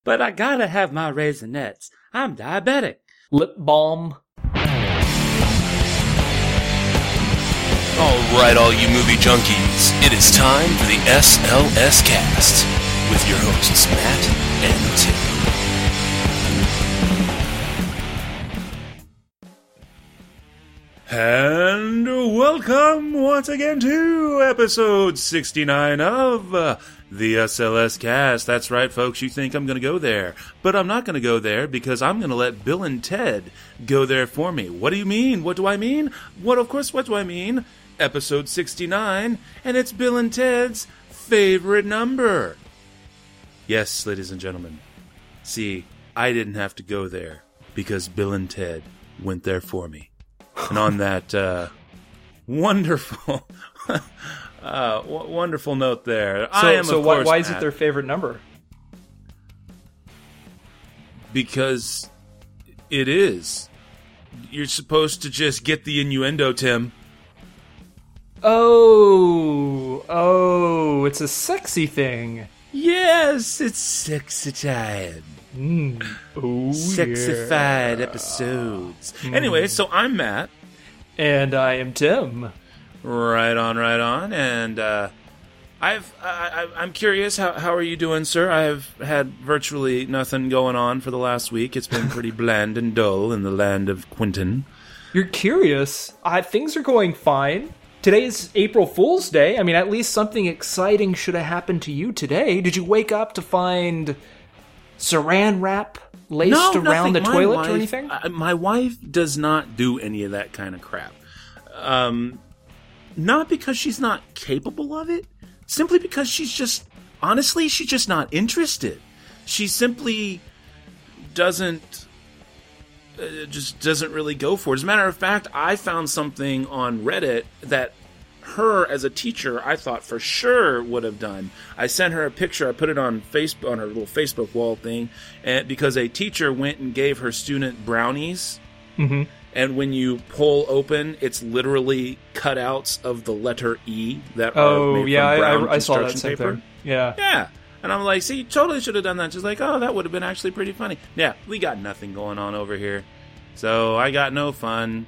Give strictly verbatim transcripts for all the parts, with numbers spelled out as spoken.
but I gotta have my Raisinets. I'm diabetic. Lip balm. All right, all you movie junkies, it is time for the S L S Cast with your hosts Matt and Tim. And welcome once again to episode sixty-nine of uh, the S L S Cast. That's right, folks, you think I'm going to go there. But I'm not going to go there because I'm going to let Bill and Ted go there for me. What do you mean? What do I mean? What, of course, what do I mean? Episode sixty-nine, and it's Bill and Ted's favorite number. Yes, ladies and gentlemen. See, I didn't have to go there because Bill and Ted went there for me. And on that uh, wonderful, uh, w- wonderful note there, So, I am. so of why, course, why is Matt, it their favorite number? Because it is. You're supposed to just get the innuendo, Tim. Oh, oh, it's a sexy thing. Yes, it's sexy time. Mm. Oh, Sexified yeah. episodes. Mm. Anyway, so I'm Matt. And I am Tim. Right on, right on. And uh, I've I, I, I'm curious. How how are you doing, sir? I've had virtually nothing going on for the last week. It's been pretty bland and dull in the land of Quentin. You're curious. Uh, things are going fine. Today is April Fool's Day. I mean, at least something exciting should have happened to you today. Did you wake up to find saran wrap laced No, around nothing. the My toilet wife- or anything? I, my wife does not do any of that kind of crap. Um, not because she's not capable of it, simply because she's just, honestly, she's just not interested. She simply doesn't, uh, just doesn't really go for it. As a matter of fact, I found something on Reddit that her as a teacher, I thought for sure would have done. I sent her a picture. I put it on Facebook, on her little Facebook wall thing, and because a teacher went and gave her student brownies, Mm-hmm. and when you pull open, it's literally cutouts of the letter E that Oh, are made yeah, from brown I, I saw that construction same paper. thing. Yeah. Yeah. And I'm like, see, you totally should have done that. She's like, oh, that would have been actually pretty funny. Yeah, we got nothing going on over here. So I got no fun.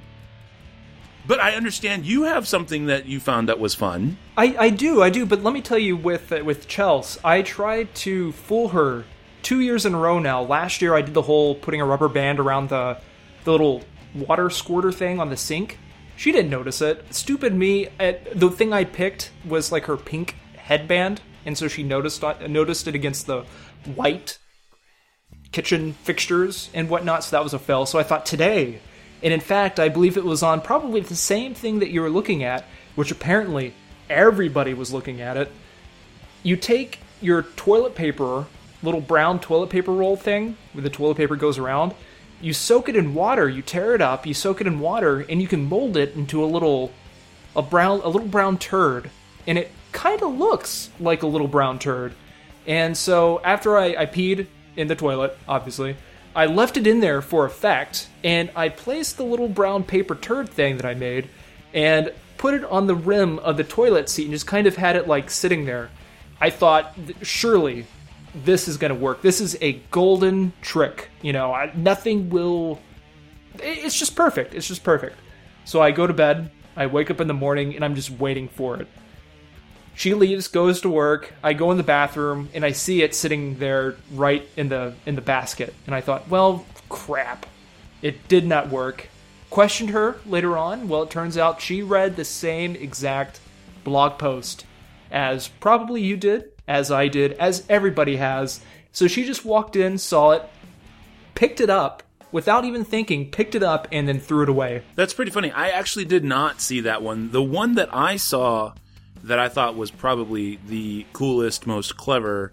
But I understand you have something that you found that was fun. I, I do, I do, but let me tell you with uh, with Chels, I tried to fool her two years in a row now. Last year I did the whole putting a rubber band around the, the little water squirter thing on the sink. She didn't notice it. Stupid me. Uh, the thing I picked was like her pink headband, and so she noticed uh, noticed it against the white kitchen fixtures and whatnot, so that was a fail. So I thought today... And in fact, I believe it was on probably the same thing that you were looking at, which apparently everybody was looking at it. You take your toilet paper, little brown toilet paper roll thing, where the toilet paper goes around, you soak it in water, you tear it up, you soak it in water, and you can mold it into a little, a brown, a little brown turd. And it kind of looks like a little brown turd. And so after I, I peed in the toilet, obviously, I left it in there for effect, and I placed the little brown paper turd thing that I made and put it on the rim of the toilet seat and just kind of had it like sitting there. I thought, surely this is going to work. This is a golden trick. You know, I, nothing will... It's just perfect. It's just perfect. So I go to bed, I wake up in the morning, and I'm just waiting for it. She leaves, goes to work. I go in the bathroom and I see it sitting there right in the in the basket. And I thought, well, crap. It did not work. Questioned her later on. Well, it turns out she read the same exact blog post as probably you did, as I did, as everybody has. So she just walked in, saw it, picked it up without even thinking, picked it up, and then threw it away. That's pretty funny. I actually did not see that one. The one that I saw that I thought was probably the coolest, most clever,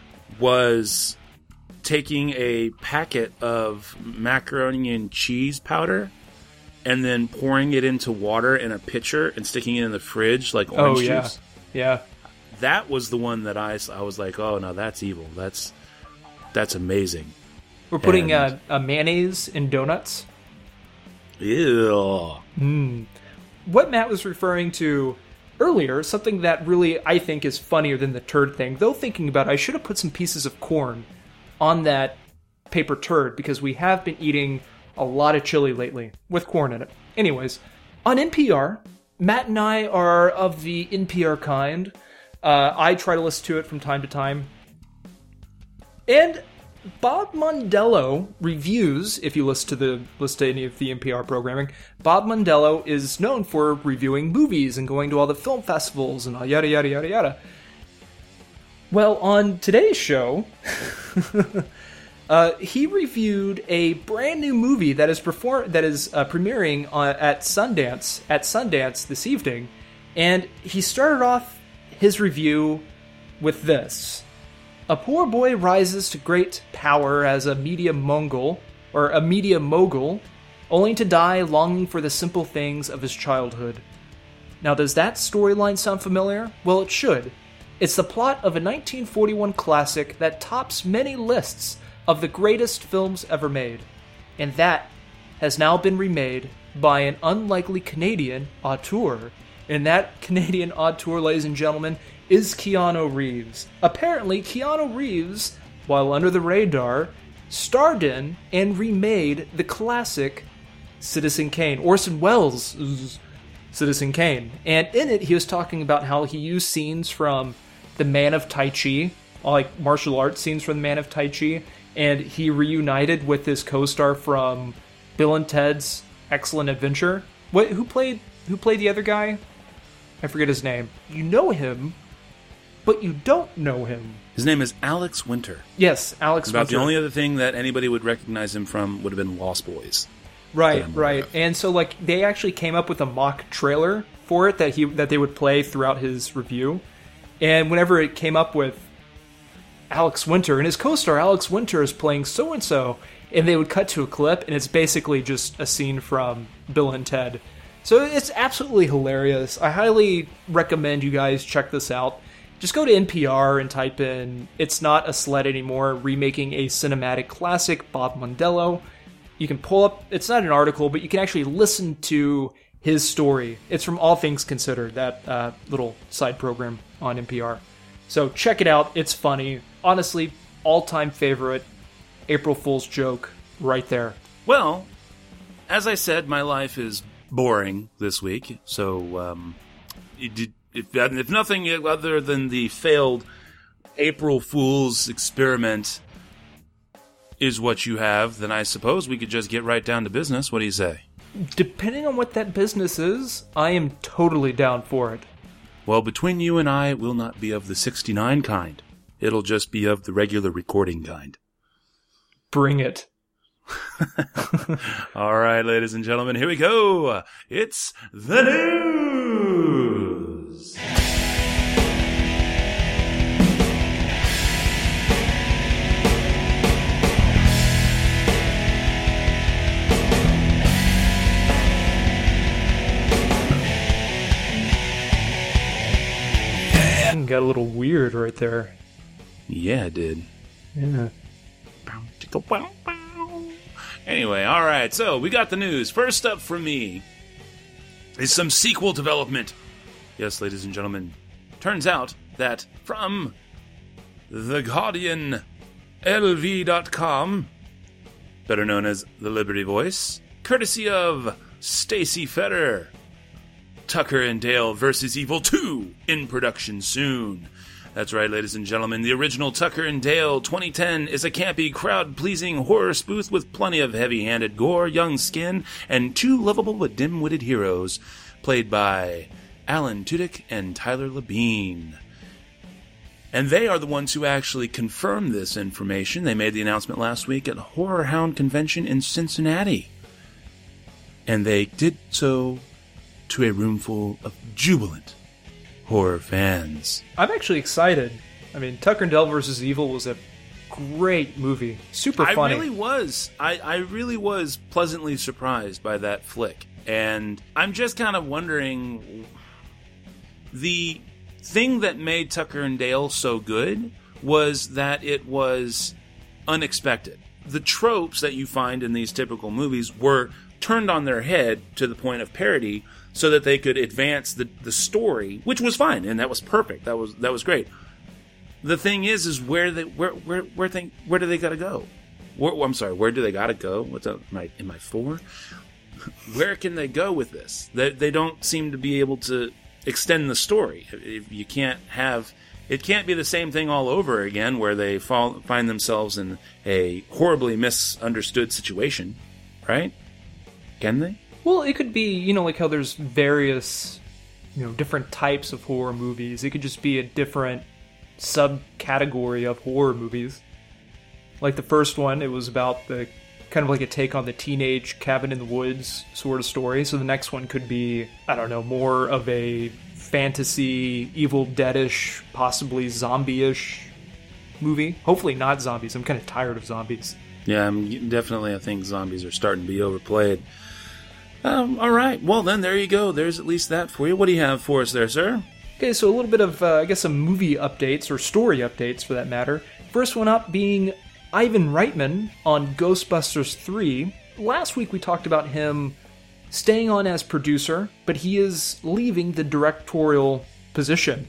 was taking a packet of macaroni and cheese powder and then pouring it into water in a pitcher and sticking it in the fridge like orange oh, yeah. juice. Yeah. That was the one that I, I was like, oh, no, that's evil. That's that's amazing. We're putting And- uh, a mayonnaise in donuts. Ew. Mm. What Matt was referring to earlier, something that really I think is funnier than the turd thing, though thinking about it, I should have put some pieces of corn on that paper turd because we have been eating a lot of chili lately with corn in it. Anyways, on N P R, Matt and I are of the N P R kind. Uh, I try to listen to it from time to time. And Bob Mondello reviews, if you listen to the listen to any of the N P R programming, Bob Mondello is known for reviewing movies and going to all the film festivals and yada yada yada yada. Well, on today's show, uh, he reviewed a brand new movie that is perform that is uh, premiering on, at Sundance at Sundance this evening, and he started off his review with this. A poor boy rises to great power as a media mogul, or a media mogul, only to die longing for the simple things of his childhood. Now, does that storyline sound familiar? Well, it should. It's the plot of a nineteen forty-one classic that tops many lists of the greatest films ever made. And that has now been remade by an unlikely Canadian auteur. And that Canadian auteur, ladies and gentlemen, is Keanu Reeves. Apparently, Keanu Reeves, while under the radar, starred in and remade the classic Citizen Kane, Orson Welles' Citizen Kane. And in it, he was talking about how he used scenes from The Man of Tai Chi, like martial arts scenes from The Man of Tai Chi, and he reunited with his co-star from Bill and Ted's Excellent Adventure. What? Who played? Who played the other guy? I forget his name. You know him, but you don't know him. His name is Alex Winter. Yes, Alex About Winter. the only other thing that anybody would recognize him from would have been Lost Boys. Right, right. And so, like, they actually came up with a mock trailer for it that he that they would play throughout his review. And whenever it came up with Alex Winter and his co-star Alex Winter is playing so-and-so, and they would cut to a clip, and it's basically just a scene from Bill and Ted. So it's absolutely hilarious. I highly recommend you guys check this out. Just go to N P R and type in It's Not a Sled Anymore, remaking a cinematic classic, Bob Mondello. You can pull up, it's not an article, but you can actually listen to his story. It's from All Things Considered, that uh, little side program on N P R. So check it out. It's funny. Honestly, all-time favorite April Fool's joke right there. Well, as I said, my life is boring this week. So, um, if, if nothing other than the failed April Fool's experiment is what you have, then I suppose we could just get right down to business. What do you say? Depending on what that business is, I am totally down for it. Well, between you and I, will not be of the sixty-nine kind. It'll just be of the regular recording kind. Bring it. All right, ladies and gentlemen, here we go. It's the news. Got a little weird right there. Yeah, it did. Yeah. Anyway, all right, so we got the news. First up from me is some sequel development. Yes, ladies and gentlemen, turns out that from The Guardian L V dot com, better known as the Liberty Voice, courtesy of Stacey Feder, Tucker and Dale versus Evil two in production soon. That's right, ladies and gentlemen. The original Tucker and Dale twenty ten is a campy, crowd-pleasing horror spoof with plenty of heavy-handed gore, young skin, and two lovable but dim-witted heroes, played by Alan Tudyk and Tyler Labine. And they are the ones who actually confirmed this information. They made the announcement last week at Horror Hound Convention in Cincinnati. And they did so to a room full of jubilant horror fans. I'm actually excited. I mean, Tucker and Dale versus Evil was a great movie. Super funny. I really was. I, I really was pleasantly surprised by that flick. And I'm just kind of wondering, the thing that made Tucker and Dale so good was that it was unexpected. The tropes that you find in these typical movies were turned on their head to the point of parody, so that they could advance the, the story, which was fine, and that was perfect. That was that was great. the thing is, is where they where where where they where do they gotta go? Where, I'm sorry, where do they gotta go? What's up? Am I am I four? Where can they go with this? They they don't seem to be able to extend the story. If you can't have, it can't be the same thing all over again, where they fall find themselves in a horribly misunderstood situation, right? Can they? Well, it could be, you know, like how there's various, you know, different types of horror movies. It could just be a different subcategory of horror movies. Like the first one, it was about the kind of like a take on the teenage cabin in the woods sort of story. So the next one could be, I don't know, more of a fantasy, Evil Dead-ish, possibly zombie-ish movie. Hopefully not zombies. I'm kind of tired of zombies. Yeah, I'm definitely, I think zombies are starting to be overplayed. Um, all right. Well, then, there you go. There's at least that for you. What do you have for us there, sir? Okay, so a little bit of, uh, I guess, some movie updates, or story updates for that matter. First one up being Ivan Reitman on Ghostbusters three. Last week we talked about him staying on as producer, but he is leaving the directorial position.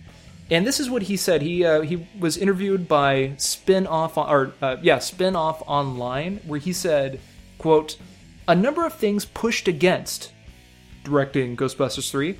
And this is what he said. He uh, he was interviewed by Spin-Off, or uh, yeah, Spin-Off Online, where he said, quote, "A number of things pushed against directing Ghostbusters three.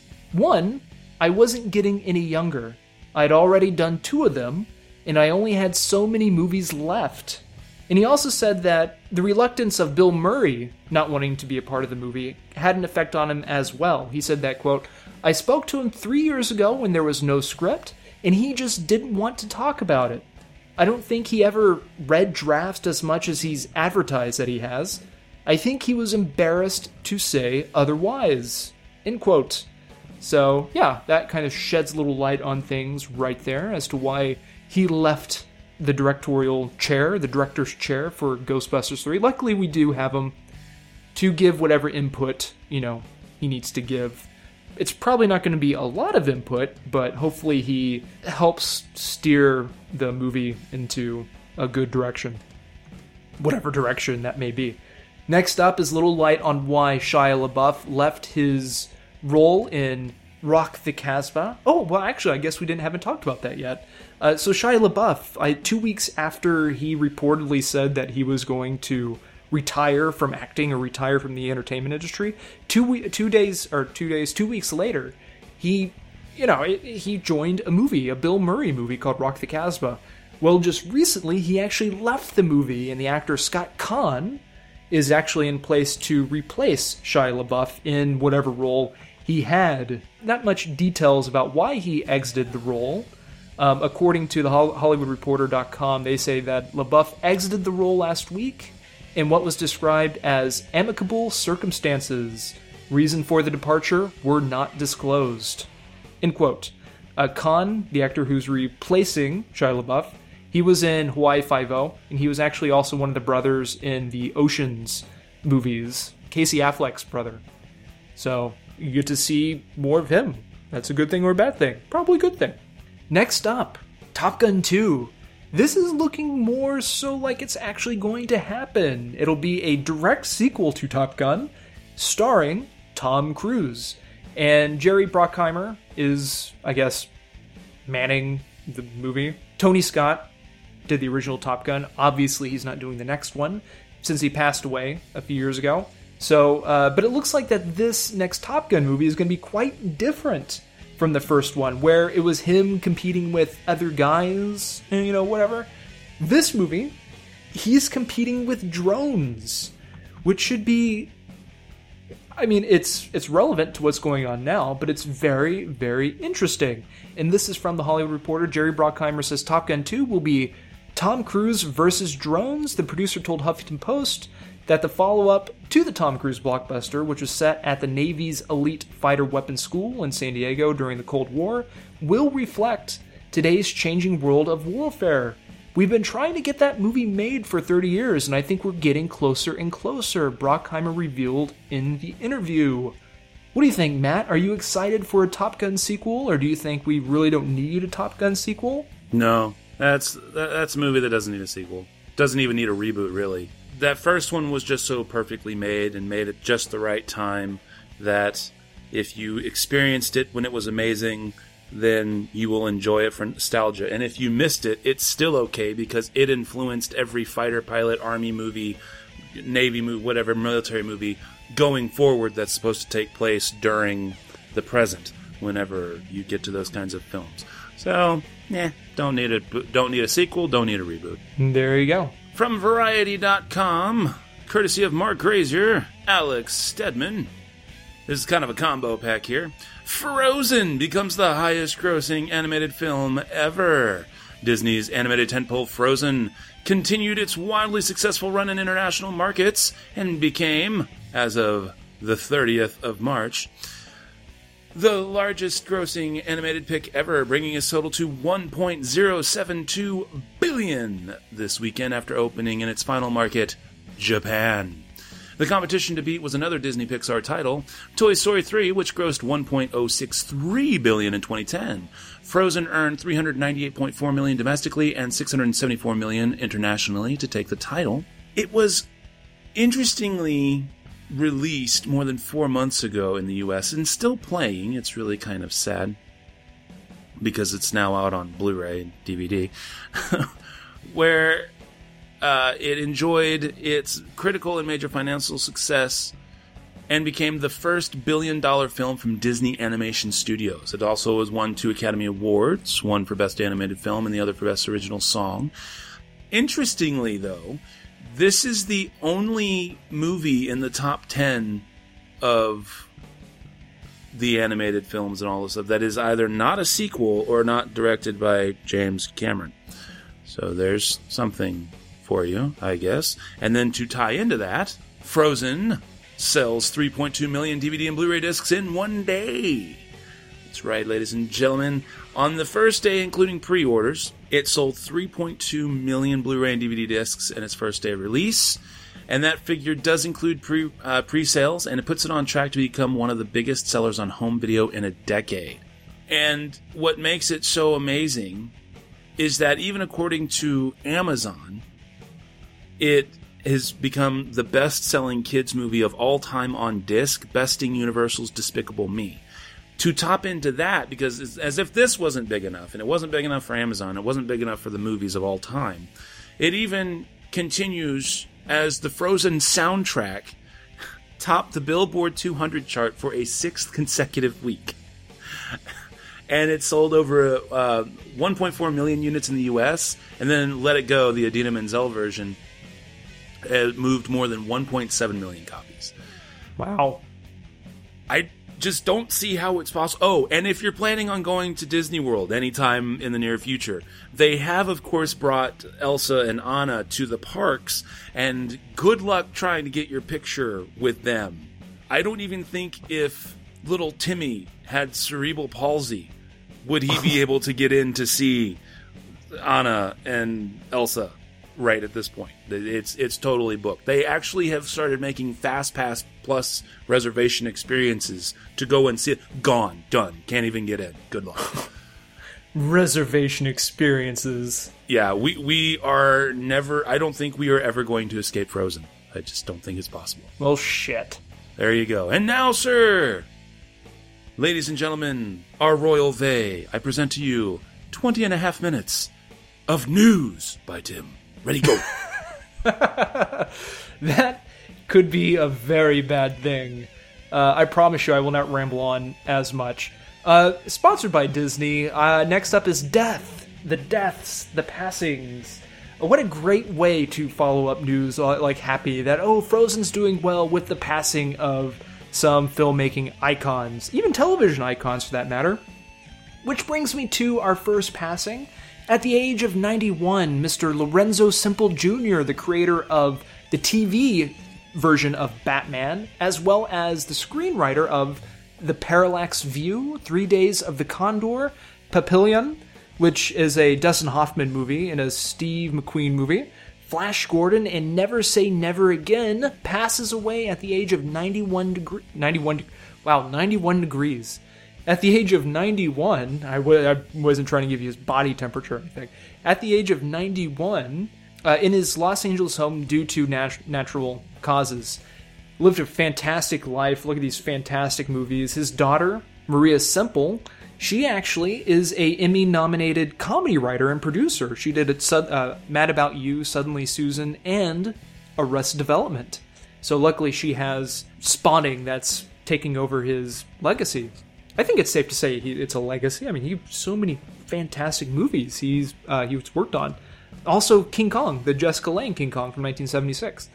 One, I wasn't getting any younger. I'd already done two of them, and I only had so many movies left." And he also said that the reluctance of Bill Murray not wanting to be a part of the movie had an effect on him as well. He said that, quote, "I spoke to him three years ago when there was no script, and he just didn't want to talk about it. I don't think he ever read drafts as much as he's advertised that he has. I think he was embarrassed to say otherwise." End quote. So, yeah, that kind of sheds a little light on things right there as to why he left the directorial chair, the director's chair for Ghostbusters three. Luckily, we do have him to give whatever input, you know, he needs to give. It's probably not going to be a lot of input, but hopefully he helps steer the movie into a good direction. Whatever direction that may be. Next up is a little light on why Shia LaBeouf left his role in Rock the Casbah. Oh, well, actually, I guess we didn't haven't talked about that yet. Uh, so Shia LaBeouf, I, two weeks after he reportedly said that he was going to retire from acting or retire from the entertainment industry, two two days or two days, two weeks later, he, you know, he joined a movie, a Bill Murray movie called Rock the Casbah. Well, just recently, he actually left the movie, and the actor Scott Caan is actually in place to replace Shia LaBeouf in whatever role he had. Not much details about why he exited the role. Um, according to the Hollywood Reporter dot com, they say that LaBeouf exited the role last week in what was described as amicable circumstances. Reason for the departure were not disclosed. End quote. Uh, Caan, the actor who's replacing Shia LaBeouf, he was in Hawaii Five-O, and he was actually also one of the brothers in the Oceans movies, Casey Affleck's brother. So you get to see more of him. That's a good thing or a bad thing? Probably a good thing. Next up, Top Gun two. This is looking more so like it's actually going to happen. It'll be a direct sequel to Top Gun, starring Tom Cruise. And Jerry Bruckheimer is, I guess, manning the movie. Tony Scott did the original Top Gun. Obviously, he's not doing the next one, since he passed away a few years ago. So, uh, but it looks like that this next Top Gun movie is going to be quite different from the first one, where it was him competing with other guys, and, you know, whatever. This movie, he's competing with drones, which should be, I mean, it's it's relevant to what's going on now, but it's very, very interesting. And this is from the Hollywood Reporter. Jerry Bruckheimer says Top Gun two will be Tom Cruise versus drones. The producer told Huffington Post that the follow-up to the Tom Cruise blockbuster, which was set at the Navy's Elite Fighter Weapons School in San Diego during the Cold War, will reflect today's changing world of warfare. We've been trying to get that movie made for thirty years, and I think we're getting closer and closer, Bruckheimer revealed in the interview. What do you think, Matt? Are you excited for a Top Gun sequel, or do you think we really don't need a Top Gun sequel? No, that's that's a movie that doesn't need a sequel. Doesn't even need a reboot, really. That first one was just so perfectly made and made at just the right time that if you experienced it when it was amazing, then you will enjoy it for nostalgia. And if you missed it, it's still okay because it influenced every fighter pilot, Army movie, Navy movie, whatever, military movie going forward that's supposed to take place during the present whenever you get to those kinds of films. So, yeah, don't need a, don't need a sequel, don't need a reboot. There you go. From Variety dot com, courtesy of Mark Grazier, Alex Stedman. This is kind of a combo pack here. Frozen becomes the highest-grossing animated film ever. Disney's animated tentpole Frozen continued its wildly successful run in international markets and became, as of the thirtieth of March, the largest-grossing animated pick ever, bringing its total to one point zero seven two billion dollars this weekend after opening in its final market, Japan. The competition to beat was another Disney Pixar title, Toy Story three, which grossed one point zero six three billion dollars in twenty ten. Frozen earned three hundred ninety-eight point four million dollars domestically and six hundred seventy-four million dollars internationally to take the title. It was interestingly released more than four months ago in the U S and still playing. It's really kind of sad because it's now out on Blu-ray and D V D, where uh, it enjoyed its critical and major financial success and became the first billion-dollar film from Disney Animation Studios. It also has won two Academy Awards, one for Best Animated Film and the other for Best Original Song. Interestingly, though, this is the only movie in the top ten of the animated films and all this stuff that is either not a sequel or not directed by James Cameron. So there's something for you, I guess. And then to tie into that, Frozen sells three point two million D V D and Blu-ray discs in one day. That's right, ladies and gentlemen. On the first day, including pre-orders, it sold three point two million Blu-ray and D V D discs in its first day of release. And that figure does include pre, uh, pre-sales, and it puts it on track to become one of the biggest sellers on home video in a decade. And what makes it so amazing is that even according to Amazon, it has become the best-selling kids movie of all time on disc, besting Universal's Despicable Me. To top into that, because it's as if this wasn't big enough, and it wasn't big enough for Amazon, it wasn't big enough for the movies of all time, it even continues as the Frozen soundtrack topped the Billboard two hundred chart for a sixth consecutive week. And it sold over uh, one point four million units in the U S, and then Let It Go, the Idina Menzel version, it moved more than one point seven million copies. Wow. I just don't see how it's possible. Oh, and if you're planning on going to Disney World anytime in the near future, they have, of course, brought Elsa and Anna to the parks, and good luck trying to get your picture with them. I don't even think if little Timmy had cerebral palsy, would he be able to get in to see Anna and Elsa right at this point. It's it's totally booked. They actually have started making Fast Pass Plus reservation experiences to go and see it. Gone. Done. Can't even get in. Good luck. Reservation experiences. Yeah, we, we are never... I don't think we are ever going to escape Frozen. I just don't think it's possible. Well, shit. There you go. And now, sir, ladies and gentlemen, our royal vey, I present to you twenty and a half minutes of news by Tim. Ready, go. That could be a very bad thing. Uh, I promise you I will not ramble on as much. Uh, sponsored by Disney, uh, next up is death. The deaths, the passings. Uh, what a great way to follow up news uh, like Happy that, oh, Frozen's doing well with the passing of some filmmaking icons, even television icons for that matter. Which brings me to our first passing. At the age of ninety-one, Mister Lorenzo Semple Junior, the creator of the T V version of Batman, as well as the screenwriter of The Parallax View, Three Days of the Condor, Papillon, which is a Dustin Hoffman movie and a Steve McQueen movie, Flash Gordon, and Never Say Never Again, passes away at the age of ninety-one degree, ninety-one, wow, ninety-one degrees. At the age of ninety-one, I, w- I wasn't trying to give you his body temperature or anything. At the age of ninety-one, uh, in his Los Angeles home due to nat- natural causes, lived a fantastic life. Look at these fantastic movies. His daughter, Maria Semple, she actually is a Emmy-nominated comedy writer and producer. She did it, uh, Mad About You, Suddenly Susan, and Arrested Development. So luckily she has Spawning that's taking over his legacy. I think it's safe to say he, it's a legacy. I mean, he so many fantastic movies he's uh, he's worked on. Also, King Kong, the Jessica Lange King Kong from nineteen seventy-six.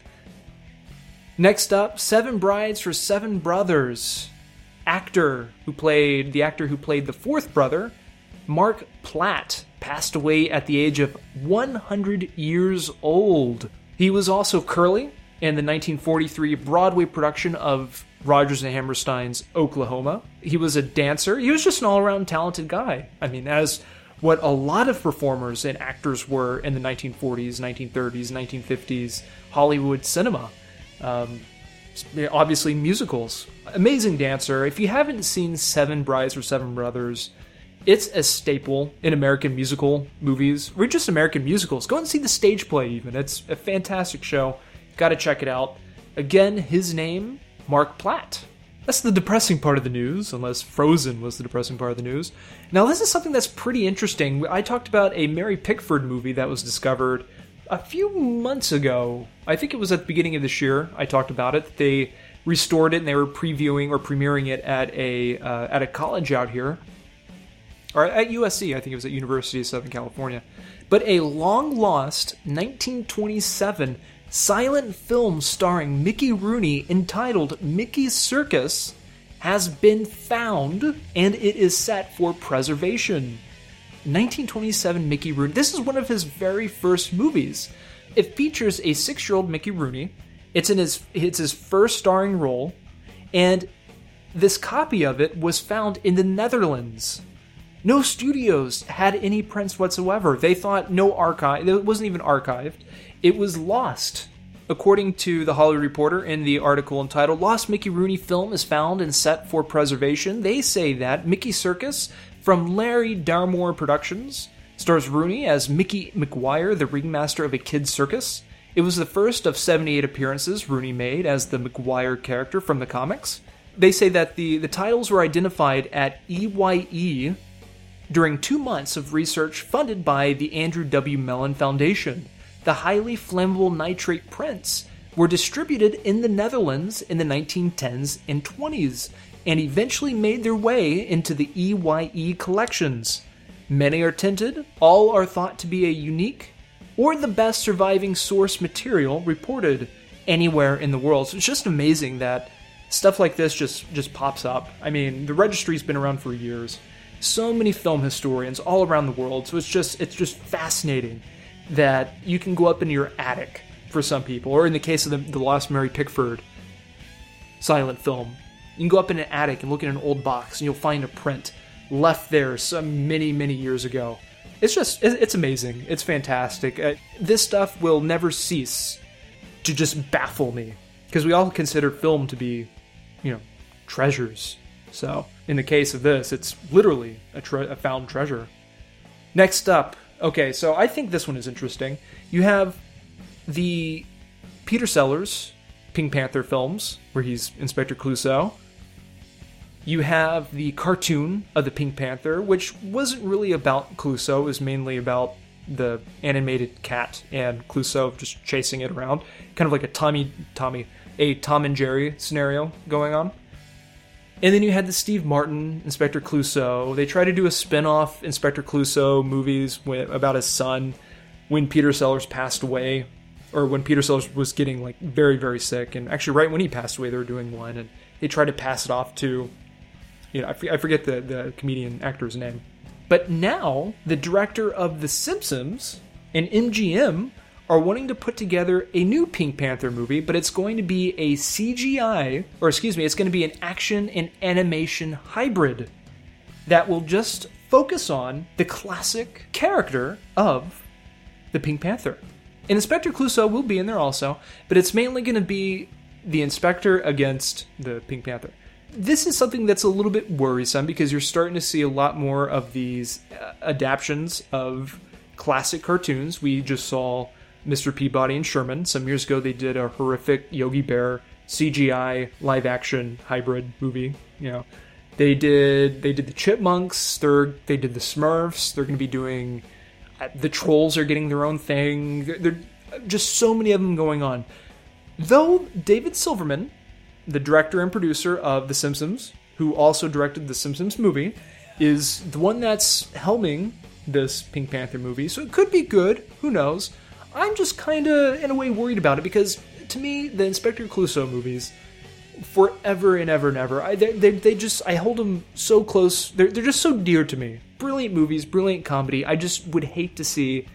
Next up, Seven Brides for Seven Brothers. Actor who played the actor who played the fourth brother, Mark Platt, passed away at the age of one hundred years old. He was also Curly in the nineteen forty-three Broadway production of Rodgers and Hammerstein's Oklahoma. He was a dancer. He was just an all-around talented guy. I mean, as what a lot of performers and actors were in the nineteen forties, nineteen thirties, nineteen fifties Hollywood cinema. Um, obviously musicals. Amazing dancer. If you haven't seen Seven Brides for Seven Brothers, it's a staple in American musical movies, or just American musicals. Go and see the stage play even. It's a fantastic show. Gotta check it out. Again, his name, Mark Platt. That's the depressing part of the news, unless Frozen was the depressing part of the news. Now, this is something that's pretty interesting. I talked about a Mary Pickford movie that was discovered a few months ago. I think it was at the beginning of this year. I talked about it. They restored it and they were previewing or premiering it at a uh, at a college out here, or at U S C. I think it was at University of Southern California. But a long lost nineteen twenty-seven silent film starring Mickey Rooney entitled Mickey's Circus has been found, and it is set for preservation. nineteen twenty-seven Mickey Rooney. This is one of his very first movies. It features a six-year-old Mickey Rooney. It's in his it's his first starring role, and this copy of it was found in the Netherlands. No studios had any prints whatsoever. They thought no archive. It wasn't even archived. It was lost. According to the Hollywood Reporter in the article entitled "Lost Mickey Rooney Film is Found and Set for Preservation," they say that Mickey Circus from Larry Darmore Productions stars Rooney as Mickey McGuire, the ringmaster of a kid's circus. It was the first of seventy-eight appearances Rooney made as the McGuire character from the comics. They say that the, the titles were identified at E Y E during two months of research funded by the Andrew W. Mellon Foundation. The highly flammable nitrate prints were distributed in the Netherlands in the nineteen tens and twenties and eventually made their way into the E Y E collections. Many are tinted, all are thought to be a unique or the best surviving source material reported anywhere in the world. So it's just amazing that stuff like this just, just pops up. I mean, the registry's been around for years. So many film historians all around the world, so it's just it's just fascinating that you can go up into your attic for some people, or in the case of the, the Lost Mary Pickford silent film, you can go up in an attic and look in an old box and you'll find a print left there some many, many years ago. It's just, it's amazing. It's fantastic. Uh, this stuff will never cease to just baffle me, because we all consider film to be, you know, treasures. So, in the case of this, it's literally a, tre- a found treasure. Next up, okay, so I think this one is interesting. You have the Peter Sellers Pink Panther films, where he's Inspector Clouseau. You have the cartoon of the Pink Panther, which wasn't really about Clouseau. It was mainly about the animated cat and Clouseau just chasing it around. Kind of like a Tommy, Tommy, a Tom and Jerry scenario going on. And then you had the Steve Martin Inspector Clouseau. They tried to do a spin-off Inspector Clouseau movies with, about his son when Peter Sellers passed away, or when Peter Sellers was getting like very, very sick. And actually right when he passed away, they were doing one, and they tried to pass it off to, you know, I forget the, the comedian actor's name. But now, the director of The Simpsons and M G M are wanting to put together a new Pink Panther movie, but it's going to be a C G I, or excuse me, it's going to be an action and animation hybrid that will just focus on the classic character of the Pink Panther. And Inspector Clouseau will be in there also, but it's mainly going to be the Inspector against the Pink Panther. This is something that's a little bit worrisome, because you're starting to see a lot more of these uh, adaptions of classic cartoons. We just saw Mister Peabody and Sherman. Some years ago, they did a horrific Yogi Bear C G I live-action hybrid movie. You know, They did they did the Chipmunks. They're they did the Smurfs. They're going to be doing uh, the Trolls are getting their own thing. They're, they're just so many of them going on. Though David Silverman, the director and producer of The Simpsons, who also directed the Simpsons movie, is the one that's helming this Pink Panther movie. So it could be good. Who knows? I'm just kind of in a way worried about it because to me, the Inspector Clouseau movies, forever and ever and ever. I, they, they, they just, I hold them so close. They're, they're just so dear to me. Brilliant movies, brilliant comedy. I just would hate to see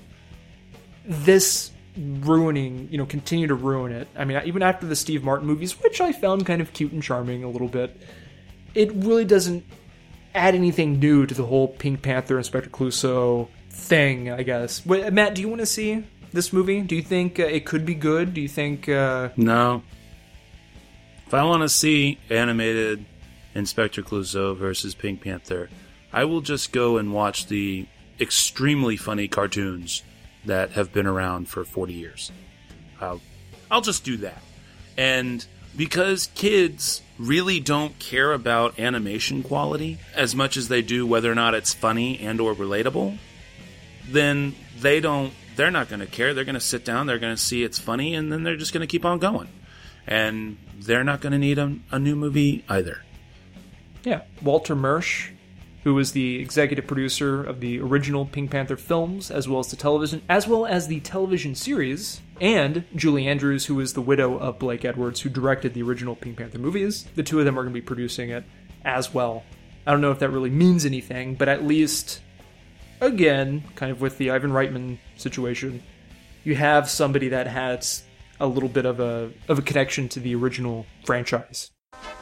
this ruining, you know, continue to ruin it. I mean, even after the Steve Martin movies, which I found kind of cute and charming a little bit, it really doesn't add anything new to the whole Pink Panther, Inspector Clouseau thing, I guess. Wait, Matt, do you want to see this movie? Do you think uh, it could be good? Do you think... Uh... No. If I want to see animated Inspector Clouseau versus Pink Panther, I will just go and watch the extremely funny cartoons that have been around for forty years. I'll, I'll just do that. And because kids really don't care about animation quality as much as they do whether or not it's funny and or relatable, then they don't, they're not going to care. They're going to sit down, they're going to see it's funny, and then they're just going to keep on going. And they're not going to need a, a new movie either. Yeah, Walter Murch, who was the executive producer of the original Pink Panther films, as well as the television, as well as the television series, and Julie Andrews, who was the widow of Blake Edwards, who directed the original Pink Panther movies. The two of them are going to be producing it as well. I don't know if that really means anything, but at least, again, kind of with the Ivan Reitman situation, you have somebody that has a little bit of a of a connection to the original franchise.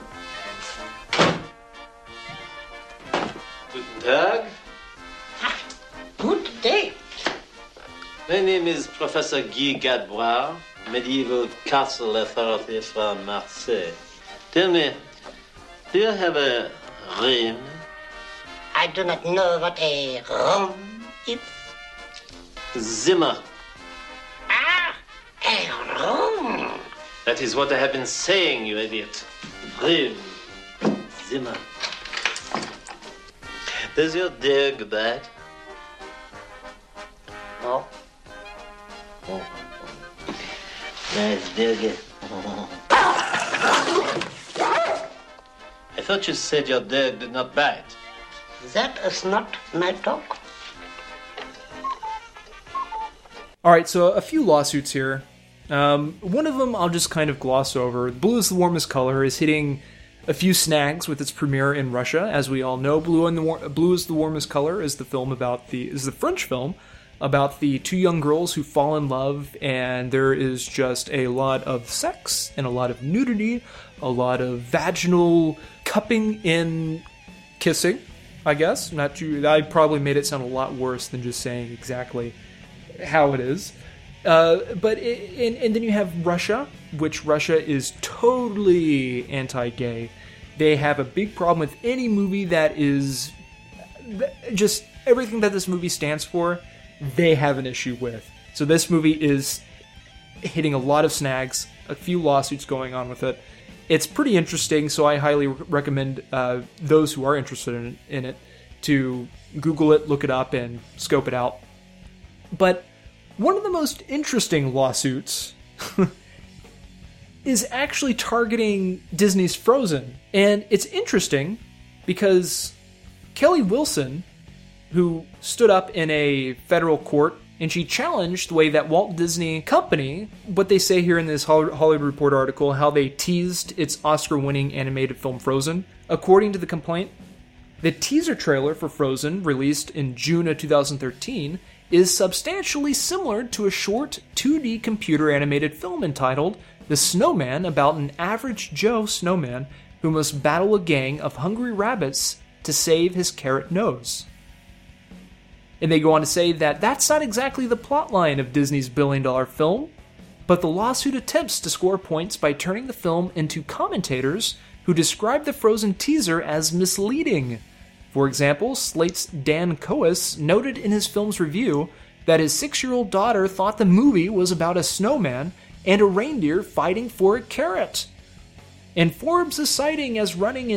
Guten Tag. Good day. My name is Professor Guy Gadbois, medieval castle authority from Marseille. Tell me, do you have a room? I do not know what a room is. Zimmer. Ah, a room. That is what I have been saying, you idiot. Room. Zimmer. Does your dog bite? No. Oh. Nice dog. I thought you said your dog did not bite. That is not my dog. All right, so a few lawsuits here. Um, one of them I'll just kind of gloss over. Blue is the Warmest Color is hitting a few snags with its premiere in Russia. As we all know, Blue, and the War- Blue is the Warmest Color is the film about the is the French film about the two young girls who fall in love, and there is just a lot of sex and a lot of nudity, a lot of vaginal cupping and kissing, I guess. Not too, I probably made it sound a lot worse than just saying exactly how it is. Uh, but it, and, and then you have Russia, which Russia is totally anti-gay. They have a big problem with any movie that is just everything that this movie stands for. They have an issue with. So this movie is hitting a lot of snags, a few lawsuits going on with it. It's pretty interesting, so I highly recommend uh, those who are interested in, in it to Google it, look it up, and scope it out. But one of the most interesting lawsuits is actually targeting Disney's Frozen. And it's interesting because Kelly Wilson, who stood up in a federal court, and she challenged the way that Walt Disney Company, what they say here in this Hollywood Report article, how they teased its Oscar-winning animated film Frozen. According to the complaint, the teaser trailer for Frozen, released in June of two thousand thirteen, is substantially similar to a short two D computer animated film entitled The Snowman, about an average Joe snowman who must battle a gang of hungry rabbits to save his carrot nose. And they go on to say that that's not exactly the plotline of Disney's billion-dollar film, but the lawsuit attempts to score points by turning the film into commentators who describe the Frozen teaser as misleading. For example, Slate's Dan Coas noted in his film's review that his six-year-old daughter thought the movie was about a snowman and a reindeer fighting for a carrot. And Forbes is citing as running in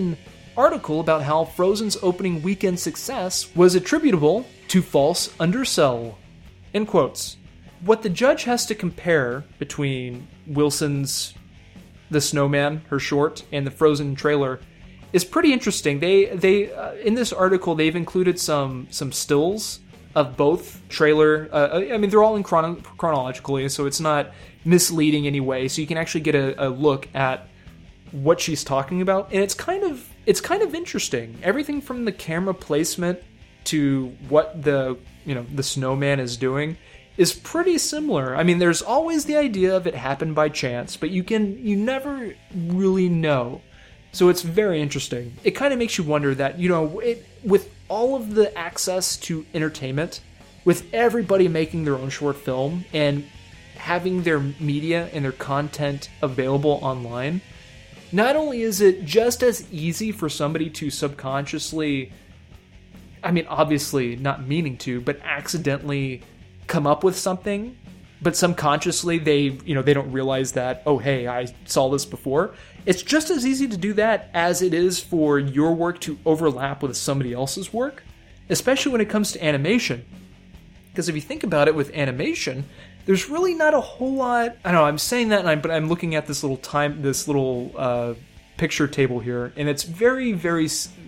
article about how Frozen's opening weekend success was attributable to false undersell. In quotes. What the judge has to compare between Wilson's The Snowman, her short, and the Frozen trailer is pretty interesting. They they uh, in this article they've included some some stills of both trailer. Uh, I mean, they're all in chrono- chronologically, so it's not misleading anyway. So you can actually get a, a look at what she's talking about, and it's kind of it's kind of interesting. Everything from the camera placement to what the you know the snowman is doing is pretty similar. I mean, there's always the idea of it happened by chance, but you can you never really know. So it's very interesting. It kind of makes you wonder that, you know, it, with all of the access to entertainment, with everybody making their own short film and having their media and their content available online, not only is it just as easy for somebody to subconsciously, I mean, obviously not meaning to, but accidentally come up with something, but subconsciously they, you know, they don't realize that, oh, hey, I saw this before. It's just as easy to do that as it is for your work to overlap with somebody else's work, especially when it comes to animation. Because if you think about it with animation, there's really not a whole lot. I don't know, I'm saying that, and I'm, but I'm looking at this little time, this little uh, picture table here, and it's very, very,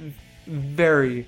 very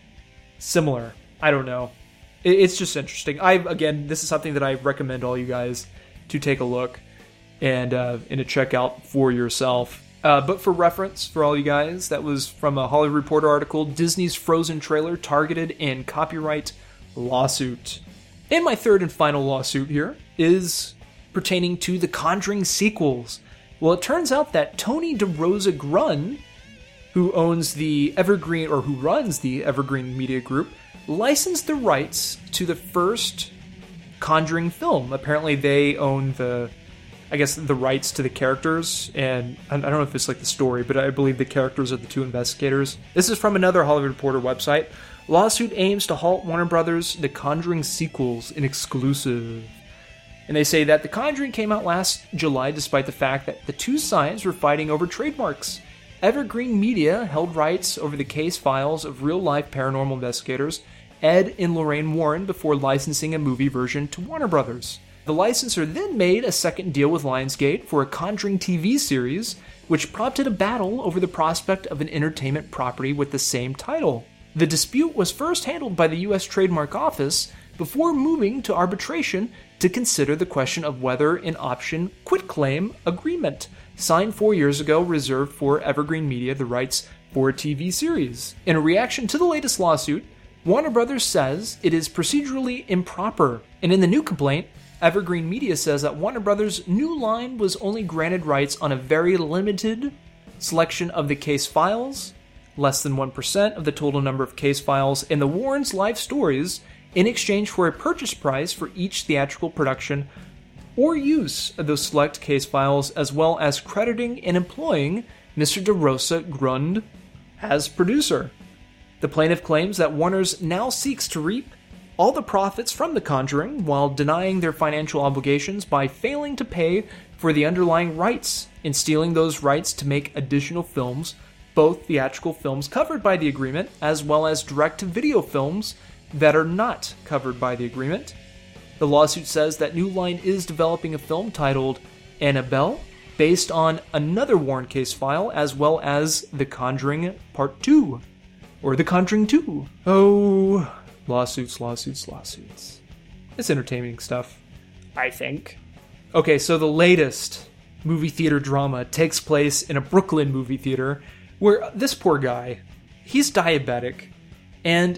similar. I don't know. It, it's just interesting. I again, this is something that I recommend all you guys to take a look and uh, and to check out for yourself. Uh, but for reference, for all you guys, that was from a Hollywood Reporter article, Disney's Frozen trailer targeted in copyright lawsuit. And my third and final lawsuit here is pertaining to the Conjuring sequels. Well, it turns out that Tony DeRosa Grun, who owns the Evergreen, or who runs the Evergreen Media Group, licensed the rights to the first Conjuring film. Apparently they own the, I guess, the rights to the characters, and I don't know if it's like the story, but I believe the characters are the two investigators. This is from another Hollywood Reporter website. Lawsuit aims to halt Warner Brothers' The Conjuring sequels in exclusive. And they say that The Conjuring came out last July despite the fact that the two sides were fighting over trademarks. Evergreen Media held rights over the case files of real-life paranormal investigators Ed and Lorraine Warren before licensing a movie version to Warner Brothers. The licensor then made a second deal with Lionsgate for a Conjuring T V series, which prompted a battle over the prospect of an entertainment property with the same title. The dispute was first handled by the U S Trademark Office before moving to arbitration to consider the question of whether an option quitclaim agreement signed four years ago reserved for Evergreen Media the rights for a T V series. In a reaction to the latest lawsuit, Warner Brothers says it is procedurally improper, and in the new complaint, Evergreen Media says that Warner Brothers' new line was only granted rights on a very limited selection of the case files, less than one percent of the total number of case files in the Warren's live stories, in exchange for a purchase price for each theatrical production or use of those select case files, as well as crediting and employing Mister DeRosa Grund as producer. The plaintiff claims that Warner's now seeks to reap all the profits from The Conjuring while denying their financial obligations by failing to pay for the underlying rights and stealing those rights to make additional films, both theatrical films covered by the agreement as well as direct-to-video films that are not covered by the agreement. The lawsuit says that New Line is developing a film titled Annabelle, based on another Warren case file, as well as The Conjuring Part two, or The Conjuring two. Oh, lawsuits, lawsuits, lawsuits. It's entertaining stuff, I think. Okay, so the latest movie theater drama takes place in a Brooklyn movie theater where this poor guy, he's diabetic, and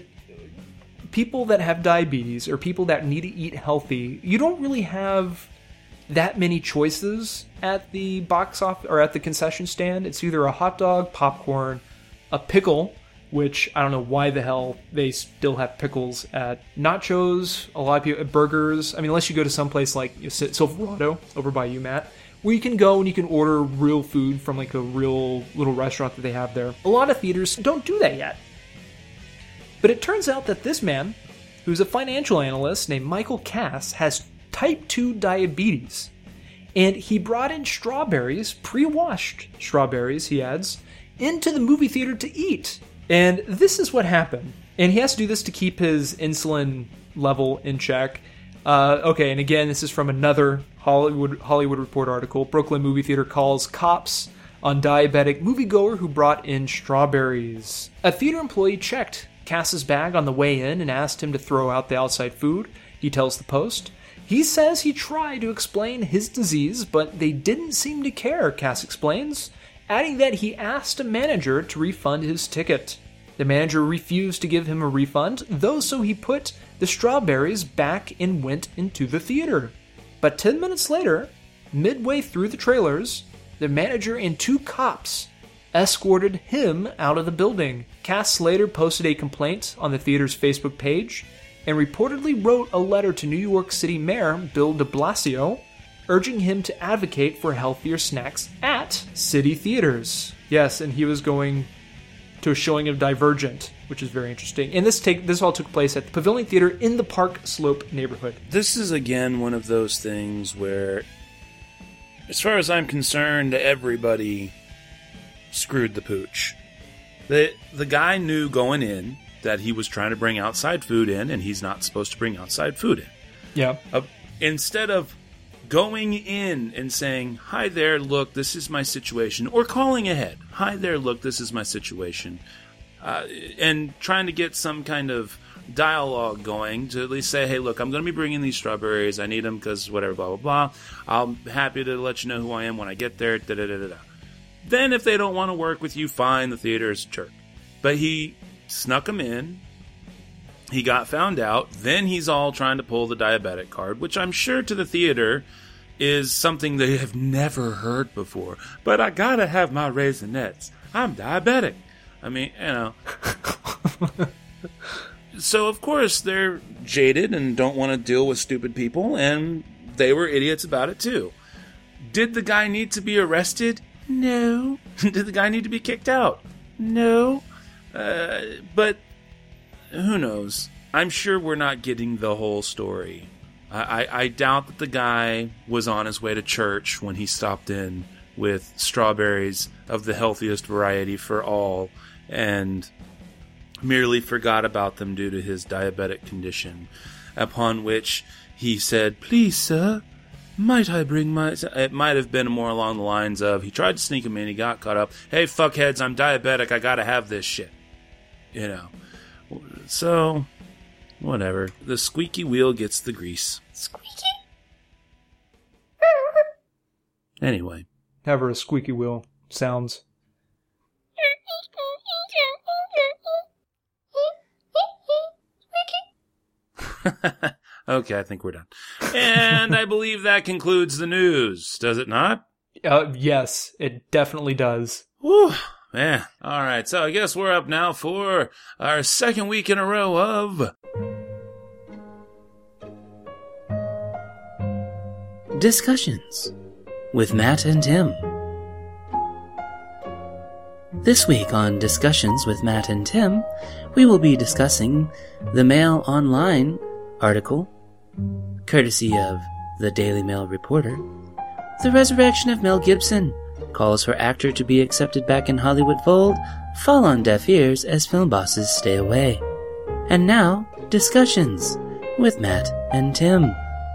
people that have diabetes or people that need to eat healthy, you don't really have that many choices at the box office or at the concession stand. It's either a hot dog, popcorn, a pickle, which I don't know why the hell they still have pickles at nachos, a lot of people at burgers. I mean, unless you go to someplace like you know, Silverado over by you, Matt, where you can go and you can order real food from like a real little restaurant that they have there. A lot of theaters don't do that yet. But it turns out that this man, who's a financial analyst named Michael Cass, has type two diabetes. And he brought in strawberries, pre-washed strawberries, he adds, into the movie theater to eat. And this is what happened. And he has to do this to keep his insulin level in check. Uh, okay, and again, this is from another Hollywood Hollywood Report article. Brooklyn movie theater calls cops on diabetic moviegoer who brought in strawberries. A theater employee checked Cass's bag on the way in and asked him to throw out the outside food, he tells the Post. He says he tried to explain his disease, but they didn't seem to care, Cass explains, adding that he asked a manager to refund his ticket. The manager refused to give him a refund, though, so he put the strawberries back and went into the theater. But ten minutes later, midway through the trailers, the manager and two cops escorted him out of the building. Cass later posted a complaint on the theater's Facebook page and reportedly wrote a letter to New York City Mayor Bill de Blasio, urging him to advocate for healthier snacks at city theaters. Yes, and he was going to a showing of Divergent, which is very interesting. And this take this all took place at the Pavilion Theater in the Park Slope neighborhood. This is, again, one of those things where, as far as I'm concerned, everybody screwed the pooch. The, the guy knew going in that he was trying to bring outside food in, and he's not supposed to bring outside food in. Yeah. Uh, instead of going in and saying, hi there, look, this is my situation, or calling ahead, hi there, look, this is my situation, uh, and trying to get some kind of dialogue going to at least say, hey, look, I'm going to be bringing these strawberries, I need them because whatever, blah, blah, blah. I'm happy to let you know who I am when I get there, da da da da da. Then if they don't want to work with you, fine, the theater is a jerk. But he snuck them in, he got found out, then he's all trying to pull the diabetic card, which I'm sure to the theater is something they have never heard before. But I gotta have my Raisinets. I'm diabetic. I mean, you know. So, of course, they're jaded and don't want to deal with stupid people, and they were idiots about it, too. Did the guy need to be arrested? No. Did the guy need to be kicked out? No. Uh, but who knows? I'm sure we're not getting the whole story. I, I, I doubt that the guy was on his way to church when he stopped in with strawberries of the healthiest variety for all and merely forgot about them due to his diabetic condition, upon which he said, please, sir, might I bring my... It might have been more along the lines of, he tried to sneak him in, he got caught up, hey, fuckheads, I'm diabetic, I gotta have this shit. You know. So, whatever. The squeaky wheel gets the grease. Squeaky. Anyway. However a squeaky wheel sounds. Okay, I think we're done. And I believe that concludes the news, does it not? Uh, yes, it definitely does. Whew, man. All right, so I guess we're up now for our second week in a row of... Discussions with Matt and Tim. This week on Discussions with Matt and Tim, we will be discussing the Mail Online article, courtesy of the Daily Mail Reporter, the resurrection of Mel Gibson, calls for actor to be accepted back in Hollywood fold, fall on deaf ears as film bosses stay away. And now, Discussions with Matt and Tim.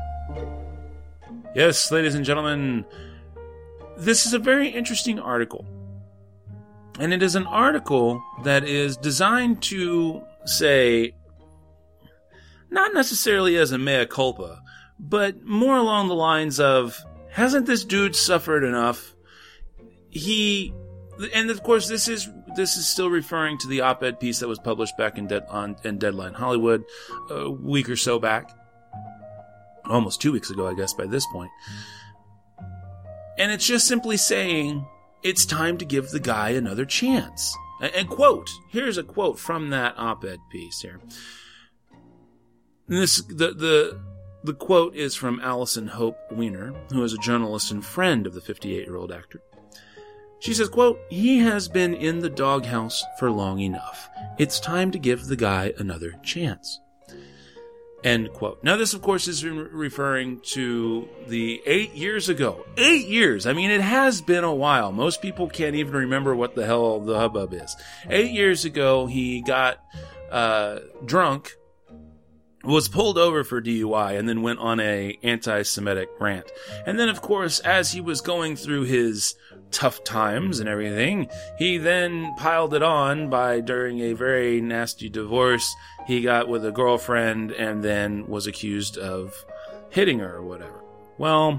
Yes, ladies and gentlemen, this is a very interesting article. And it is an article that is designed to say, not necessarily as a mea culpa, but more along the lines of, hasn't this dude suffered enough? He, and of course this is this is still referring to the op-ed piece that was published back in, Dead, on, in Deadline Hollywood a week or so back. Almost two weeks ago, I guess, by this point. And it's just simply saying, it's time to give the guy another chance. And, and quote, here's a quote from that op-ed piece here. And this, the, the, the quote is from Allison Hope Weiner, who is a journalist and friend of the fifty-eight-year-old actor. She says, quote, he has been in the doghouse for long enough. It's time to give the guy another chance. End quote. Now, this, of course, is re- referring to the eight years ago. Eight years! I mean, it has been a while. Most people can't even remember what the hell the hubbub is. Eight years ago, he got uh, drunk, was pulled over for D U I, and then went on a anti-Semitic rant. And then, of course, as he was going through his tough times and everything, he then piled it on by, during a very nasty divorce, he got with a girlfriend and then was accused of hitting her or whatever. Well,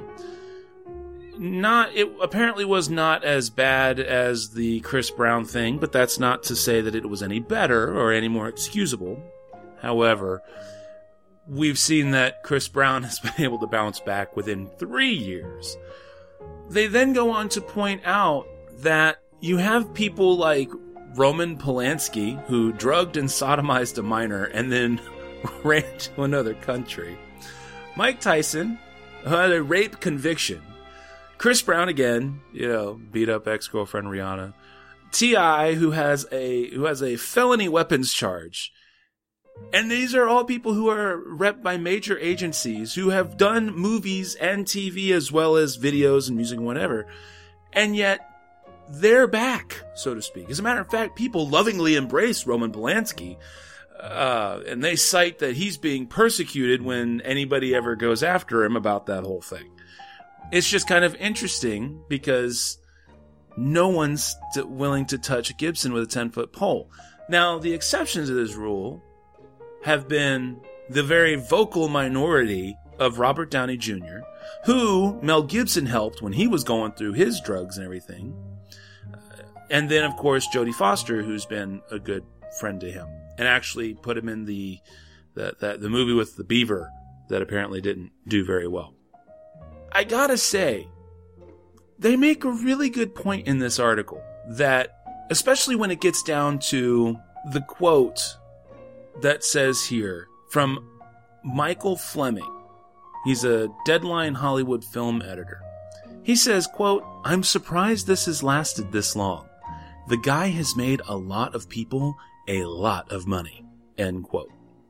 not it apparently was not as bad as the Chris Brown thing, but that's not to say that it was any better or any more excusable. However, we've seen that Chris Brown has been able to bounce back within three years. They then go on to point out that you have people like Roman Polanski, who drugged and sodomized a minor and then ran to another country. Mike Tyson, who had a rape conviction. Chris Brown, again, you know, beat up ex-girlfriend Rihanna. T I, who has a who has a felony weapons charge. And these are all people who are repped by major agencies who have done movies and T V as well as videos and music and whatever. And yet, they're back, so to speak. As a matter of fact, people lovingly embrace Roman Polanski. Uh, and they cite that he's being persecuted when anybody ever goes after him about that whole thing. It's just kind of interesting because no one's t- willing to touch Gibson with a ten-foot pole. Now, the exceptions to this rule have been the very vocal minority of Robert Downey Junior, who Mel Gibson helped when he was going through his drugs and everything. Uh, and then, of course, Jodie Foster, who's been a good friend to him, and actually put him in the, the, the, the movie with the beaver that apparently didn't do very well. I gotta say, they make a really good point in this article that, especially when it gets down to the quote that says here from Michael Fleming. He's a Deadline Hollywood film editor. He says, quote, "I'm surprised this has lasted this long. The guy has made a lot of people a lot of money." End quote.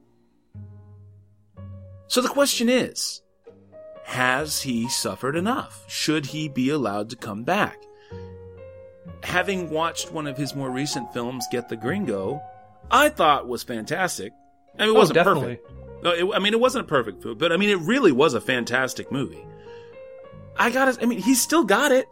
So the question is, has he suffered enough? Should he be allowed to come back? Having watched one of his more recent films, Get the Gringo, I thought was fantastic. I mean, it wasn't oh, definitely. perfect. No, it, I mean, it wasn't a perfect film, but I mean, it really was a fantastic movie. I gotta, I mean, he's still got it.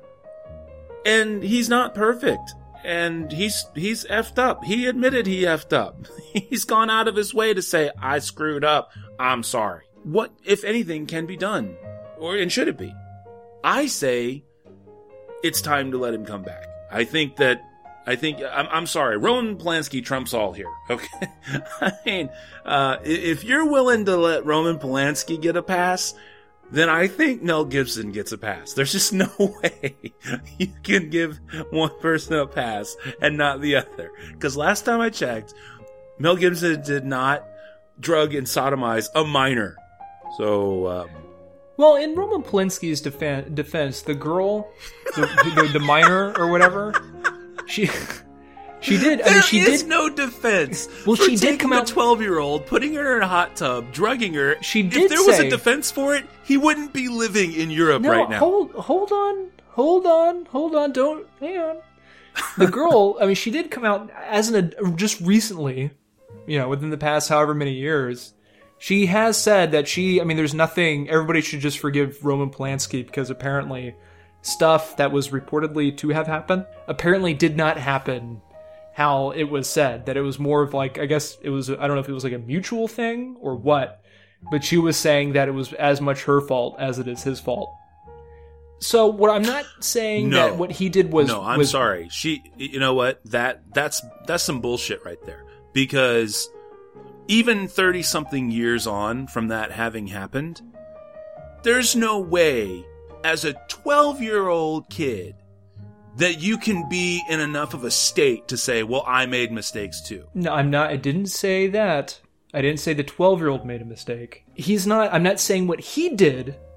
And he's not perfect. And he's, he's effed up. He admitted he effed up. He's gone out of his way to say, I screwed up. I'm sorry. What, if anything, can be done? Or, and should it be? I say, it's time to let him come back. I think that I think, I'm, I'm sorry, Roman Polanski trumps all here, okay? I mean, uh, if you're willing to let Roman Polanski get a pass, then I think Mel Gibson gets a pass. There's just no way you can give one person a pass and not the other. Because last time I checked, Mel Gibson did not drug and sodomize a minor. So, um... Well, in Roman Polanski's defen- defense, the girl, the, the, the minor or whatever... She, she did. I there mean, she is did. no defense. Well, for she did come out. A twelve-year-old, putting her in a hot tub, drugging her. She did. If there was say, a defense for it, he wouldn't be living in Europe no, right now. Hold, hold on, hold on, hold on. Don't hang on. The girl. I mean, she did come out as an just recently. You know, within the past however many years, she has said that she. I mean, there's nothing. Everybody should just forgive Roman Polanski because apparently, stuff that was reportedly to have happened apparently did not happen how it was said. That it was more of like, I guess it was, I don't know if it was like a mutual thing or what, but she was saying that it was as much her fault as it is his fault. So what I'm not saying no, that what he did was... No, I'm was, sorry. She, you know what? That, that's, that's some bullshit right there. Because even thirty-something years on from that having happened, there's no way as a twelve-year-old kid that you can be in enough of a state to say, well, I made mistakes too. No, I'm not. I didn't say that. I didn't say the twelve-year-old made a mistake. He's not. I'm not saying what he did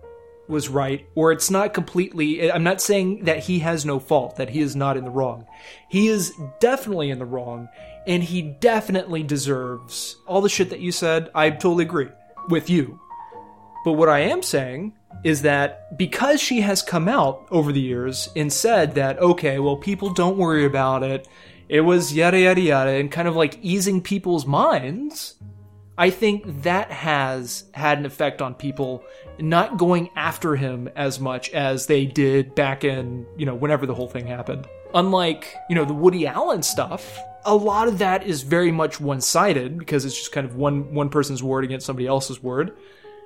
was right, or it's not completely, I'm not saying that he has no fault, that he is not in the wrong. He is definitely in the wrong, and he definitely deserves all the shit that you said. I totally agree with you. But what I am saying is that because she has come out over the years and said that, okay, well, people don't worry about it, it was yada yada yada, and kind of like easing people's minds, I think that has had an effect on people not going after him as much as they did back in, you know, whenever the whole thing happened. Unlike, you know, the Woody Allen stuff, a lot of that is very much one-sided because it's just kind of one one person's word against somebody else's word.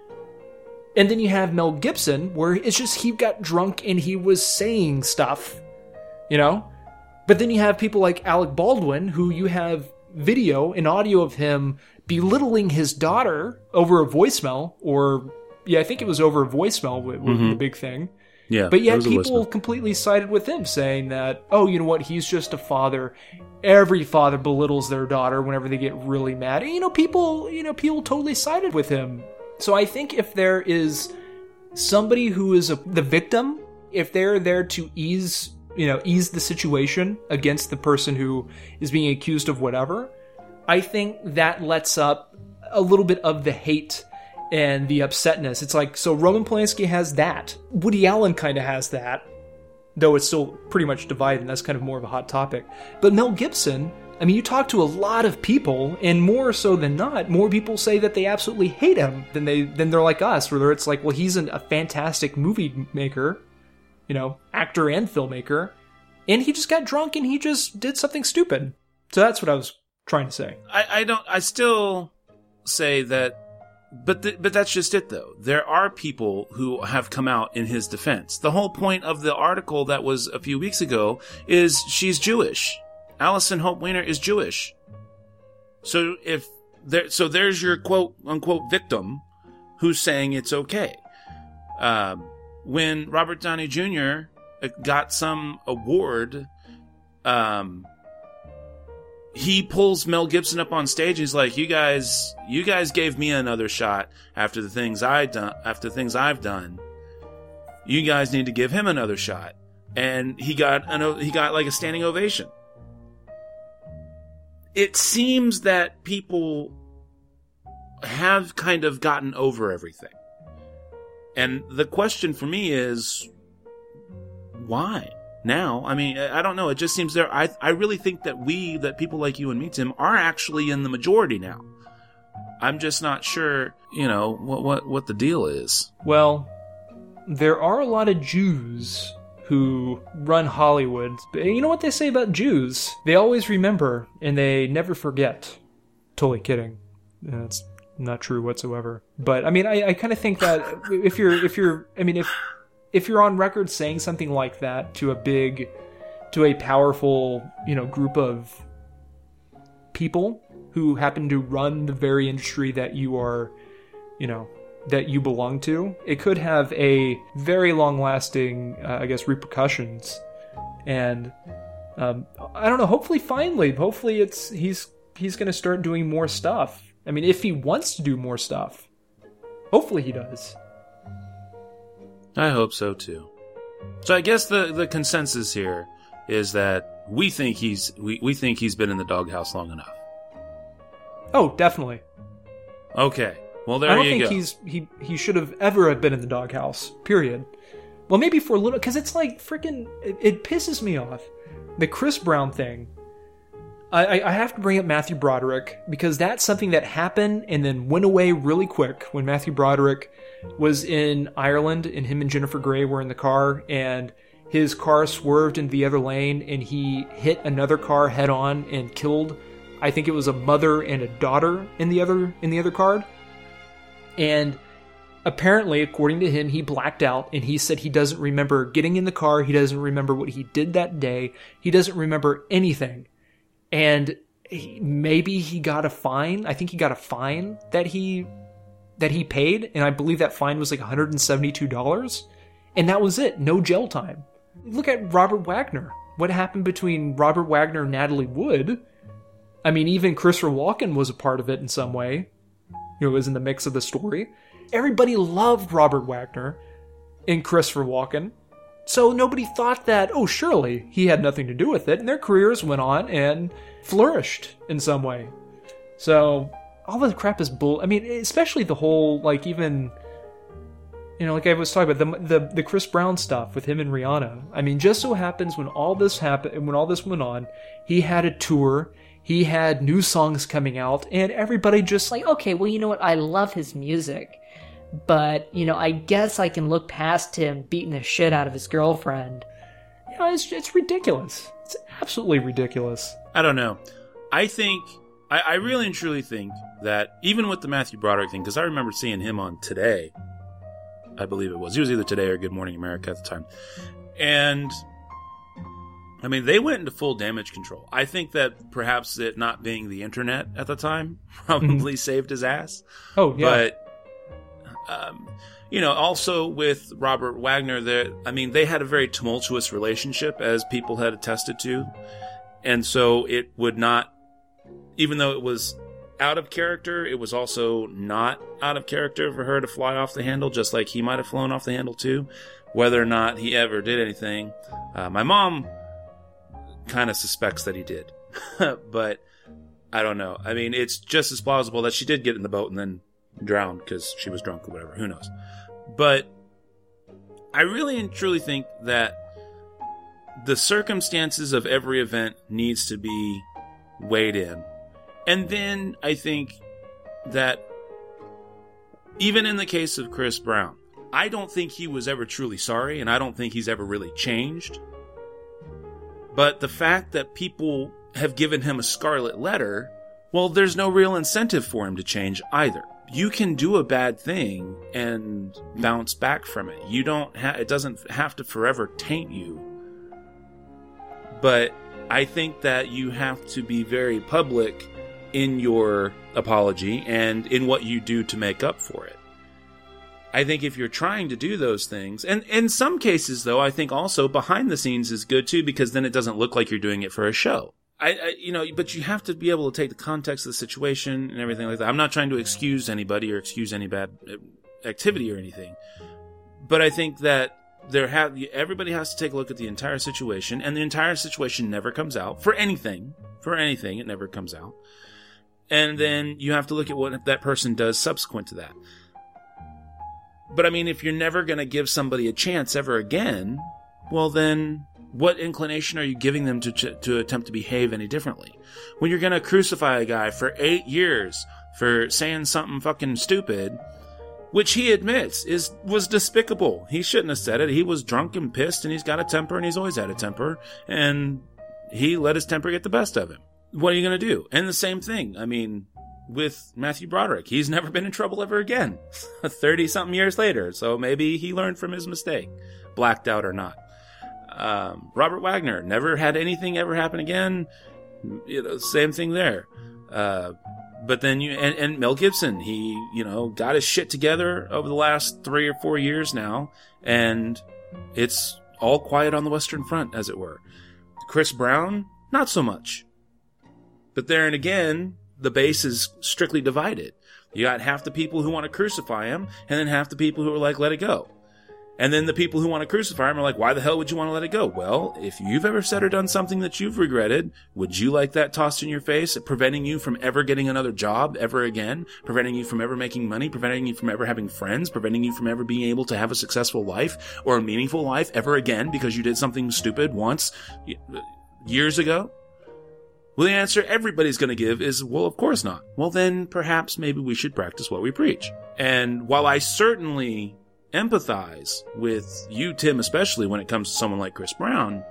And then you have Mel Gibson, where it's just he got drunk and he was saying stuff, you know? But then you have people like Alec Baldwin, who you have video and audio of him belittling his daughter over a voicemail, or, yeah, I think it was over a voicemail was mm-hmm. the big thing. Yeah, but yet people completely sided with him, saying that, oh, you know what, he's just a father. Every father belittles their daughter whenever they get really mad. And, you know, people, you know, people totally sided with him. So I think if there is somebody who is a, the victim, if they're there to ease, you know, ease the situation against the person who is being accused of whatever, I think that lets up a little bit of the hate and the upsetness. It's like, so Roman Polanski has that. Woody Allen kind of has that, though it's still pretty much divided, and that's kind of more of a hot topic. But Mel Gibson, I mean, you talk to a lot of people, and more so than not, more people say that they absolutely hate him than they than they're like us, where it's like, well, he's an, a fantastic movie maker, you know, actor and filmmaker, and he just got drunk and he just did something stupid. So that's what I was trying to say. I, I don't. I still say that. But th- but that's just it, though. There are people who have come out in his defense. The whole point of the article that was a few weeks ago is she's Jewish. Allison Hope Weiner is Jewish. So if there, so there's your quote unquote victim who's saying it's okay. Um, when Robert Downey Junior got some award, um. he pulls Mel Gibson up on stage. He's like, "You guys, you guys gave me another shot after the things I done, after the things I've done. You guys need to give him another shot." And he got an, he got like a standing ovation. It seems that people have kind of gotten over everything, and the question for me is, why? Now, I mean, I don't know. It just seems there. I I really think that we, that people like you and me, Tim, are actually in the majority now. I'm just not sure, you know, what what what the deal is. Well, there are a lot of Jews who run Hollywood. And you know what they say about Jews? They always remember and they never forget. Totally kidding. That's not true whatsoever. But I mean, I, I kind of think that if you're if you're, I mean, if. If you're on record saying something like that to a big, to a powerful, you know, group of people who happen to run the very industry that you are, you know, that you belong to, it could have a very long-lasting, uh, I guess, repercussions. And um, I don't know. Hopefully, finally, hopefully, it's he's he's going to start doing more stuff. I mean, if he wants to do more stuff, hopefully he does. I hope so too. So I guess the, the consensus here is that we think he's we, we think he's been in the doghouse long enough. Oh, definitely. Okay. Well, there you go. I don't think he's he he should have ever have been in the doghouse. Period. Well, maybe for a little, because it's like freaking. It, it pisses me off. The Chris Brown thing. I, I have to bring up Matthew Broderick because that's something that happened and then went away really quick when Matthew Broderick was in Ireland and him and Jennifer Grey were in the car and his car swerved into the other lane and he hit another car head on and killed, I think it was a mother and a daughter in the other in the other car. And apparently, according to him, he blacked out and he said he doesn't remember getting in the car, he doesn't remember what he did that day, he doesn't remember anything. And he, maybe he got a fine. I think he got a fine that he that he paid, and I believe that fine was like one hundred seventy-two dollars. And that was it. No jail time. Look at Robert Wagner. What happened between Robert Wagner and Natalie Wood? I mean, even Christopher Walken was a part of it in some way. You know, was in the mix of the story. Everybody loved Robert Wagner. in Christopher Walken. So nobody thought that, oh, surely he had nothing to do with it, and their careers went on and flourished in some way. So all the crap is bull. I mean, especially the whole, like, even, you know, like I was talking about, the, the the Chris Brown stuff with him and Rihanna. I mean, just so happens when all this happened, when all this went on, he had a tour, he had new songs coming out, and everybody just like, okay, well, you know what? I love his music. But, you know, I guess I can look past him beating the shit out of his girlfriend. You know, it's, it's ridiculous. It's absolutely ridiculous. I don't know. I think, I, I really and truly think that even with the Matthew Broderick thing, because I remember seeing him on Today, I believe it was. He was either Today or Good Morning America at the time. And, I mean, they went into full damage control. I think that perhaps it not being the internet at the time probably saved his ass. Oh, yeah. But, Um, you know, also with Robert Wagner, there, I mean, they had a very tumultuous relationship, as people had attested to. And so it would not, even though it was out of character, it was also not out of character for her to fly off the handle, just like he might have flown off the handle too, whether or not he ever did anything. Uh, my mom kind of suspects that he did, but I don't know. I mean, it's just as plausible that she did get in the boat and then drowned because she was drunk or whatever. Who knows? But I really and truly think that the circumstances of every event needs to be weighed in. And then I think that even in the case of Chris Brown, I don't think he was ever truly sorry, and I don't think he's ever really changed. But the fact that people have given him a scarlet letter, well, there's no real incentive for him to change either. You can do a bad thing and bounce back from it. You don't ha- it doesn't have to forever taint you. But I think that you have to be very public in your apology and in what you do to make up for it. I think if you're trying to do those things, and in some cases, though, I think also behind the scenes is good too, because then it doesn't look like you're doing it for a show. I, I, you know, but you have to be able to take the context of the situation and everything like that. I'm not trying to excuse anybody or excuse any bad activity or anything, but I think that there have everybody has to take a look at the entire situation, and the entire situation never comes out for anything. For anything, it never comes out, and then you have to look at what that person does subsequent to that. But I mean, if you're never going to give somebody a chance ever again, well then, what inclination are you giving them to to attempt to behave any differently? When you're going to crucify a guy for eight years for saying something fucking stupid, which he admits is was despicable. He shouldn't have said it. He was drunk and pissed, and he's got a temper, and he's always had a temper, and he let his temper get the best of him. What are you going to do? And the same thing, I mean, with Matthew Broderick. He's never been in trouble ever again. thirty-something years later, so maybe he learned from his mistake, blacked out or not. Um, Robert Wagner never had anything ever happen again. You know, same thing there. Uh, but then you, and, and Mel Gibson, he, you know, got his shit together over the last three or four years now, and it's all quiet on the Western Front, as it were. Chris Brown, not so much. But there and again, the base is strictly divided. You got half the people who want to crucify him, and then half the people who are like, let it go. And then the people who want to crucify him are like, why the hell would you want to let it go? Well, if you've ever said or done something that you've regretted, would you like that tossed in your face, preventing you from ever getting another job ever again, preventing you from ever making money, preventing you from ever having friends, preventing you from ever being able to have a successful life or a meaningful life ever again because you did something stupid once years ago? Well, the answer everybody's going to give is, well, of course not. Well, then perhaps maybe we should practice what we preach. And while I certainly empathize with you, Tim, especially when it comes to someone like Chris Brown,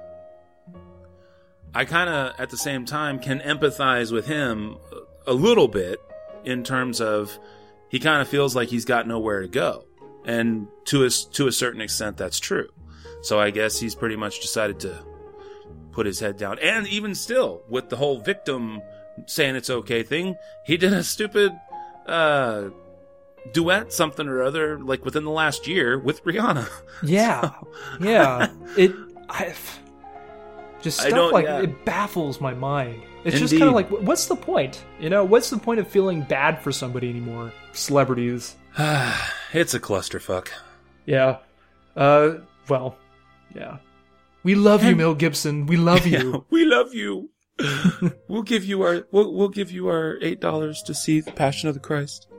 I kind of, at the same time, can empathize with him a little bit in terms of he kind of feels like he's got nowhere to go. And to a, to a certain extent, that's true. So I guess he's pretty much decided to put his head down. And even still, with the whole victim saying it's okay thing, he did a stupid uh duet something or other like within the last year with Rihanna. Yeah. So. Yeah. It I just stuff like yeah. It baffles my mind. It's Indeed. Just kind of like, what's the point? You know, what's the point of feeling bad for somebody anymore? Celebrities. It's a clusterfuck. Yeah. Uh, well, yeah. We love you, Mel Gibson. We love you. Yeah, we love you. we'll give you our we'll we'll give you our eight dollars to see the Passion of the Christ.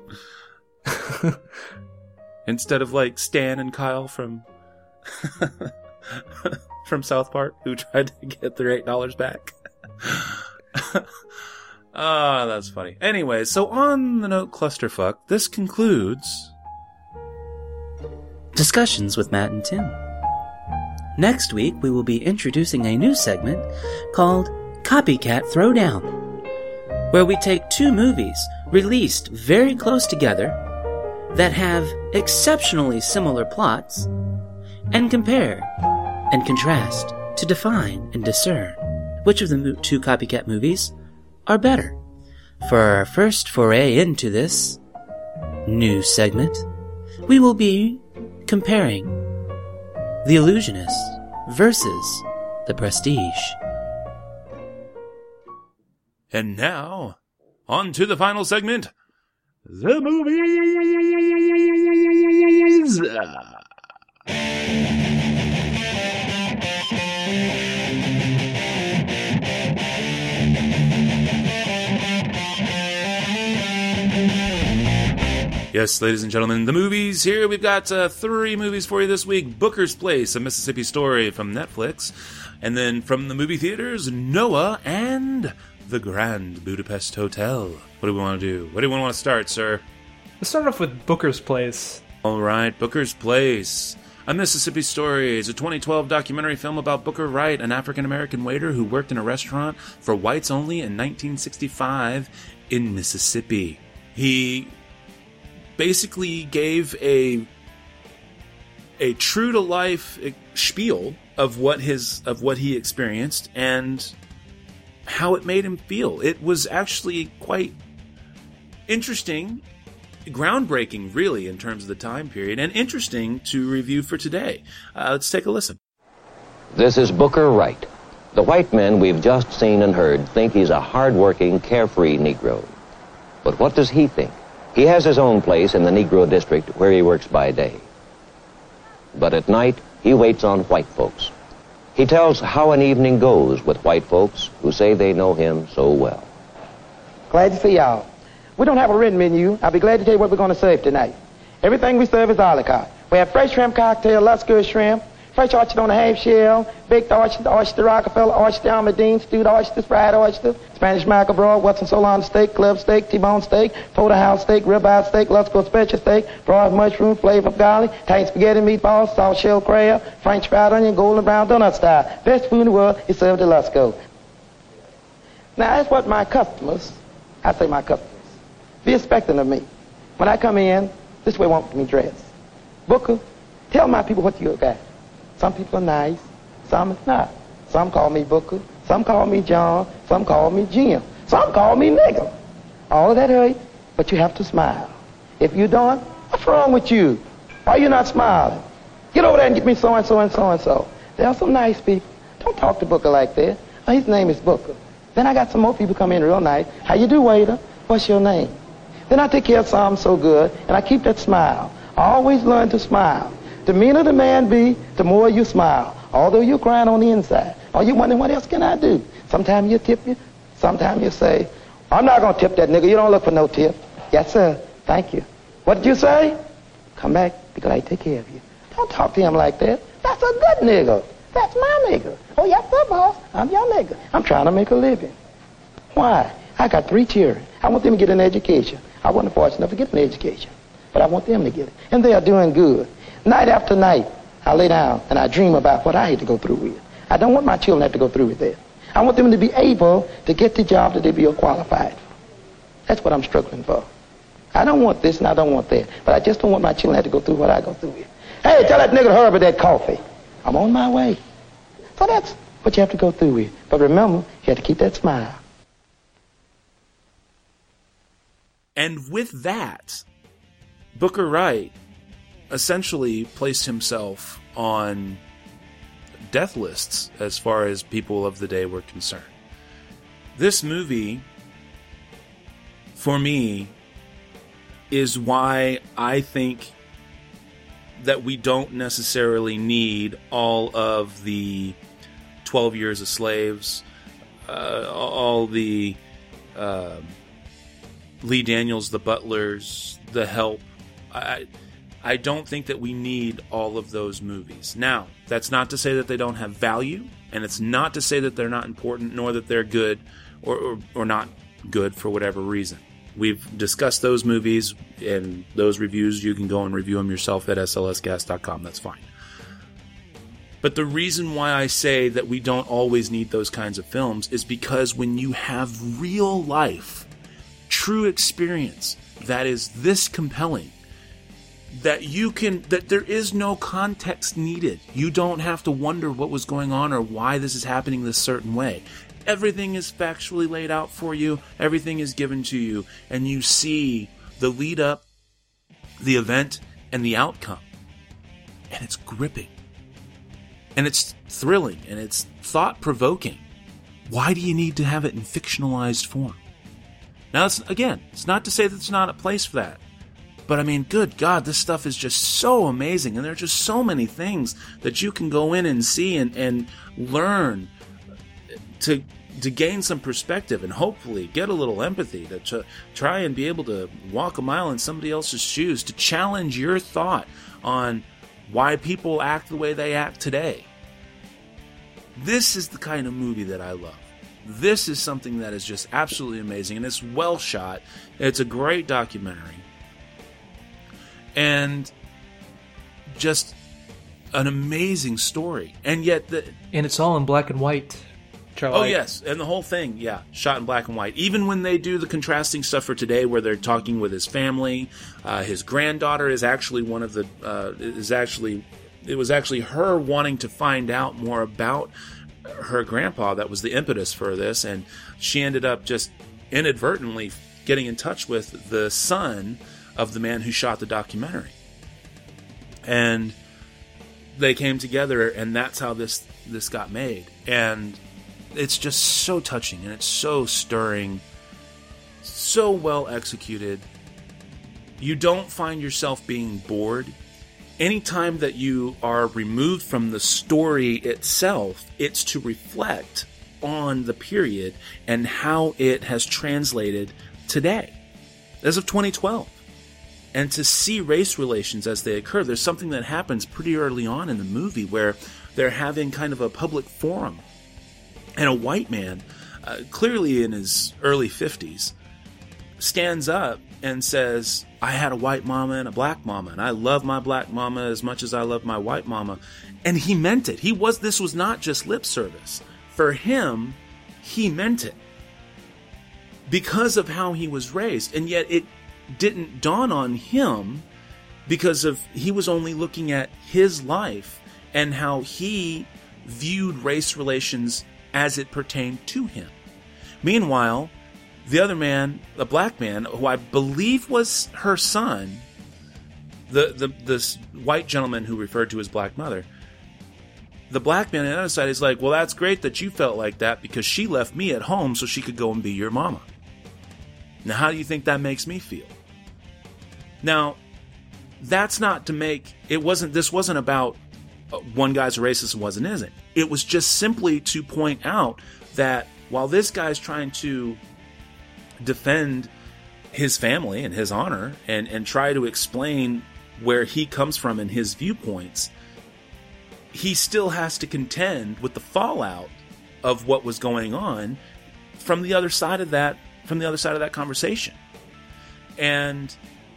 Instead of like Stan and Kyle from from South Park, who tried to get their eight dollars back. Ah, oh, that's funny. Anyway, so on the note clusterfuck, this concludes Discussions with Matt and Tim. Next week, we will be introducing a new segment called Copycat Throwdown, where we take two movies released very close together that have exceptionally similar plots and compare and contrast to define and discern which of the mo- two copycat movies are better. For our first foray into this new segment, we will be comparing The Illusionist versus The Prestige. And now, on to the final segment, the movies. Yes, ladies and gentlemen, the movies here. We've got uh, three movies for you this week. Booker's Place, A Mississippi Story from Netflix. And then from the movie theaters, Noah and The Grand Budapest Hotel. What do we want to do? What do we want to start, sir? Let's start off with Booker's Place. All right, Booker's Place. A Mississippi Story is a twenty twelve documentary film about Booker Wright, an African-American waiter who worked in a restaurant for whites only in nineteen sixty-five in Mississippi. He basically gave a a true-to-life spiel of what his of what he experienced and how it made him feel. It was actually quite interesting, groundbreaking, really, in terms of the time period, and interesting to review for today. Uh, let's take a listen. This is Booker Wright. The white men we've just seen and heard think he's a hard-working, carefree Negro. But what does he think? He has his own place in the Negro district where he works by day. But at night, he waits on white folks. He tells how an evening goes with white folks who say they know him so well. Glad to see y'all. We don't have a written menu. I'll be glad to tell you what we're going to serve tonight. Everything we serve is a la carte. We have fresh shrimp cocktail, Lusco shrimp, fresh oyster on a half shell, baked oyster, oyster Rockefeller, oyster Almadine, stewed oyster, fried oyster, Spanish mackerel broil, Watson Solon steak, club steak, T-bone steak, porterhouse steak, ribeye steak, Lusco special steak, broiled mushroom, flavor of garlic, Italian spaghetti meatballs, salt shell crab, French fried onion, golden brown donut style. Best food in the world is served at Lusco. Now, that's what my customers, I say my customers, be expecting of me. When I come in, this way want me dressed. Booker, tell my people what you got. Some people are nice, some is not. Some call me Booker, some call me John, some call me Jim, some call me nigger. All of that hurt, but you have to smile. If you don't, what's wrong with you? Why are you not smiling? Get over there and get me so-and-so and so-and-so. There are some nice people. Don't talk to Booker like that. Oh, his name is Booker. Then I got some more people come in real nice. How you do, waiter? What's your name? Then I take care of some so good, and I keep that smile. I always learn to smile. The meaner the man be, the more you smile. Although you're crying on the inside. Or you wondering, what else can I do? Sometimes you tip you. Sometimes you say, I'm not going to tip that nigga. You don't look for no tip. Yes, sir. Thank you. What did you say? Come back, because I take care of you. Don't talk to him like that. That's a good nigga. That's my nigga. Oh, yes, sir, boss. I'm your nigga. I'm trying to make a living. Why? I got three children. I want them to get an education. I wasn't fortunate enough to get an education. But I want them to get it. And they are doing good. Night after night, I lay down and I dream about what I had to go through with. I don't want my children to have to go through with that. I want them to be able to get the job that they be qualified for. That's what I'm struggling for. I don't want this and I don't want that. But I just don't want my children to have to go through what I go through with. Hey, tell that nigga to hurry up with that coffee. I'm on my way. So that's what you have to go through with. But remember, you have to keep that smile. And with that, Booker Wright essentially placed himself on death lists as far as people of the day were concerned. This movie, for me, is why I think that we don't necessarily need all of the twelve Years a Slaves, uh, all the uh, Lee Daniels, the Butlers, The Help. I, I don't think that we need all of those movies. Now, that's not to say that they don't have value, and it's not to say that they're not important, nor that they're good or, or, or not good for whatever reason. We've discussed those movies and those reviews. You can go and review them yourself at S L S cast dot com. That's fine. But the reason why I say that we don't always need those kinds of films is because when you have real life, true experience that is this compelling, that you can, that there is no context needed. You don't have to wonder what was going on or why this is happening this certain way. Everything is factually laid out for you. Everything is given to you. And you see the lead up, the event, and the outcome. And it's gripping. And it's thrilling. And it's thought-provoking. Why do you need to have it in fictionalized form? Now, it's, again, it's not to say that there's not a place for that. But I mean, good God, this stuff is just so amazing. And there are just so many things that you can go in and see and, and learn to to gain some perspective and hopefully get a little empathy, to, to try and be able to walk a mile in somebody else's shoes, to challenge your thought on why people act the way they act today. This is the kind of movie that I love. This is something that is just absolutely amazing, and it's well shot. It's a great documentary. And just an amazing story. And yet the And it's all in black and white. Oh, yes, and the whole thing, yeah, shot in black and white. Even when they do the contrasting stuff for today where they're talking with his family, uh, his granddaughter is actually one of the, uh, is actually, it was actually her wanting to find out more about her grandpa that was the impetus for this, and she ended up just inadvertently getting in touch with the son of the man who shot the documentary. And they came together, and that's how this, this got made. And it's just so touching, and it's so stirring, so well executed. You don't find yourself being bored. Anytime that you are removed from the story itself, it's to reflect on the period and how it has translated today, as of twenty twelve. And to see race relations as they occur, there's something that happens pretty early on in the movie where they're having kind of a public forum. And a white man, uh, clearly in his early fifties, stands up and says, I had a white mama and a black mama, and I love my black mama as much as I love my white mama. And he meant it. He was, this was not just lip service. For him, he meant it. Because of how he was raised. And yet it didn't dawn on him because of, he was only looking at his life and how he viewed race relations as it pertained to him. Meanwhile, the other man, a black man, who I believe was her son, the, the this white gentleman who referred to his black mother, the black man on the other side is like, well, that's great that you felt like that because she left me at home so she could go and be your mama. Now, how do you think that makes me feel? Now, that's not to make, it wasn't, this wasn't about one guy's a racist and wasn't isn't. It was just simply to point out that while this guy's trying to defend his family and his honor and, and try to explain where he comes from and his viewpoints, he still has to contend with the fallout of what was going on from the other side of that, from the other side of that conversation. And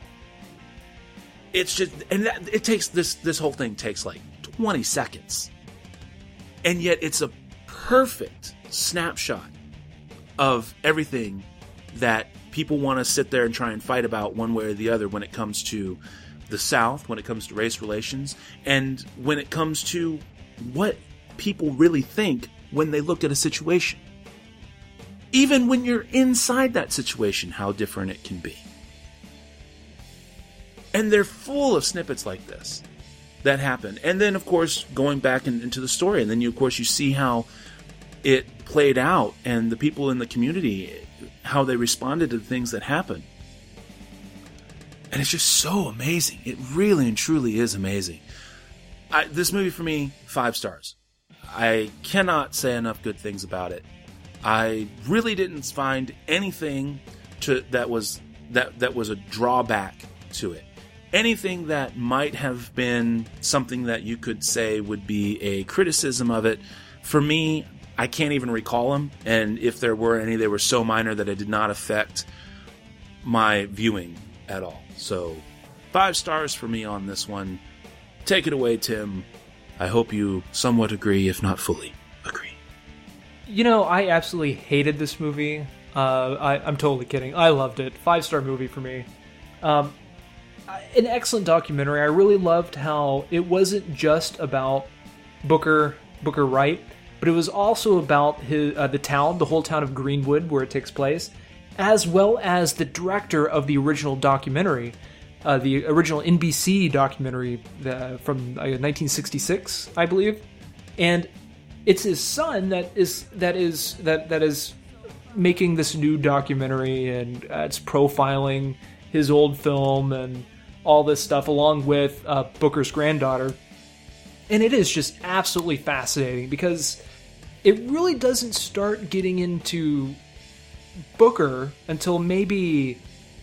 it's just, and that, it takes this, this whole thing takes like twenty seconds. And yet it's a perfect snapshot of everything that people want to sit there and try and fight about one way or the other when it comes to the South, when it comes to race relations, and when it comes to what people really think when they look at a situation. Even when you're inside that situation, how different it can be. And they're full of snippets like this that happen. And then, of course, going back in, into the story, and then, you, of course, you see how it played out and the people in the community, how they responded to the things that happened. And it's just so amazing. It really and truly is amazing. I, this movie for me, five stars. I cannot say enough good things about it. I really didn't find anything to that was that that was a drawback to it. Anything that might have been something that you could say would be a criticism of it, for me, I can't even recall them. And if there were any, they were so minor that it did not affect my viewing at all. So, five stars for me on this one. Take it away, Tim. I hope you somewhat agree, if not fully agree. You know, I absolutely hated this movie. Uh, I, I'm totally kidding. I loved it. Five-star movie for me. Um, an excellent documentary. I really loved how it wasn't just about Booker Booker Wright, but it was also about his uh, the town, the whole town of Greenwood, where it takes place, as well as the director of the original documentary, uh, the original N B C documentary uh, from uh, nineteen sixty-six, I believe, and it's his son that is that is that that is making this new documentary, and uh, it's profiling his old film and all this stuff, along with uh, Booker's granddaughter. And it is just absolutely fascinating because it really doesn't start getting into Booker until maybe,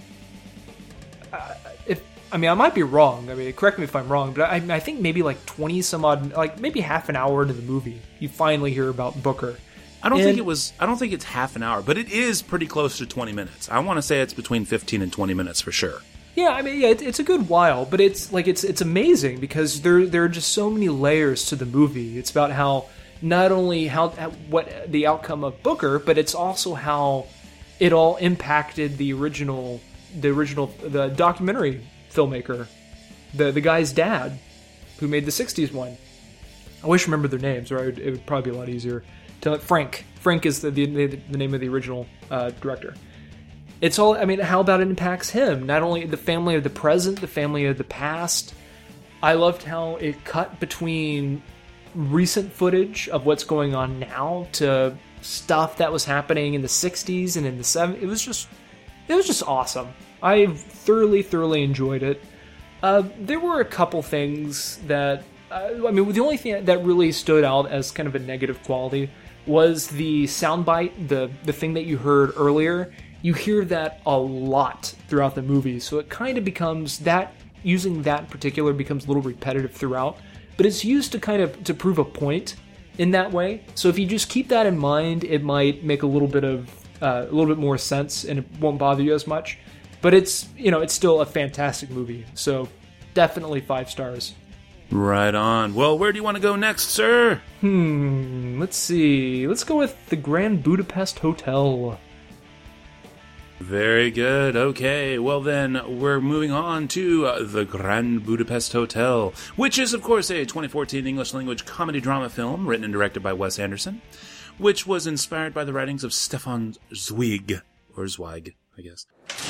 uh, if I mean, I might be wrong. I mean, correct me if I'm wrong, but I, I think maybe like twenty some odd, like maybe half an hour into the movie, you finally hear about Booker. I don't and, think it was. I don't think it's half an hour, but it is pretty close to twenty minutes. I want to say it's between fifteen and twenty minutes for sure. Yeah, I mean, yeah, it, it's a good while, but it's like it's it's amazing because there there are just so many layers to the movie. It's about how not only how what the outcome of Booker, but it's also how it all impacted the original the original the documentary filmmaker, the the guy's dad, who made the sixties one. I wish I remembered their names, or I would, it would probably be a lot easier. To Frank. Frank is the the, the name of the original uh, director. It's all, I mean, how about it impacts him? Not only the family of the present, the family of the past. I loved how it cut between recent footage of what's going on now to stuff that was happening in the sixties and in the seventies. It was just, it was just awesome. I thoroughly, thoroughly enjoyed it. Uh, there were a couple things that, uh, I mean, the only thing that really stood out as kind of a negative quality was the soundbite, the the thing that you heard earlier. You hear that a lot throughout the movie, so it kind of becomes that, using that particular becomes a little repetitive throughout, but it's used to kind of to prove a point in that way. So if you just keep that in mind, it might make a little bit of uh, a little bit more sense, and it won't bother you as much. But it's, you know, it's still a fantastic movie, so definitely five stars. Right on. Well, where do you want to go next, sir? Hmm, let's see. Let's go with the Grand Budapest Hotel. Very good. Okay. Well, then we're moving on to uh, the Grand Budapest Hotel, which is, of course, a twenty fourteen English-language comedy-drama film written and directed by Wes Anderson, which was inspired by the writings of Stefan Zweig, or Zweig, I guess.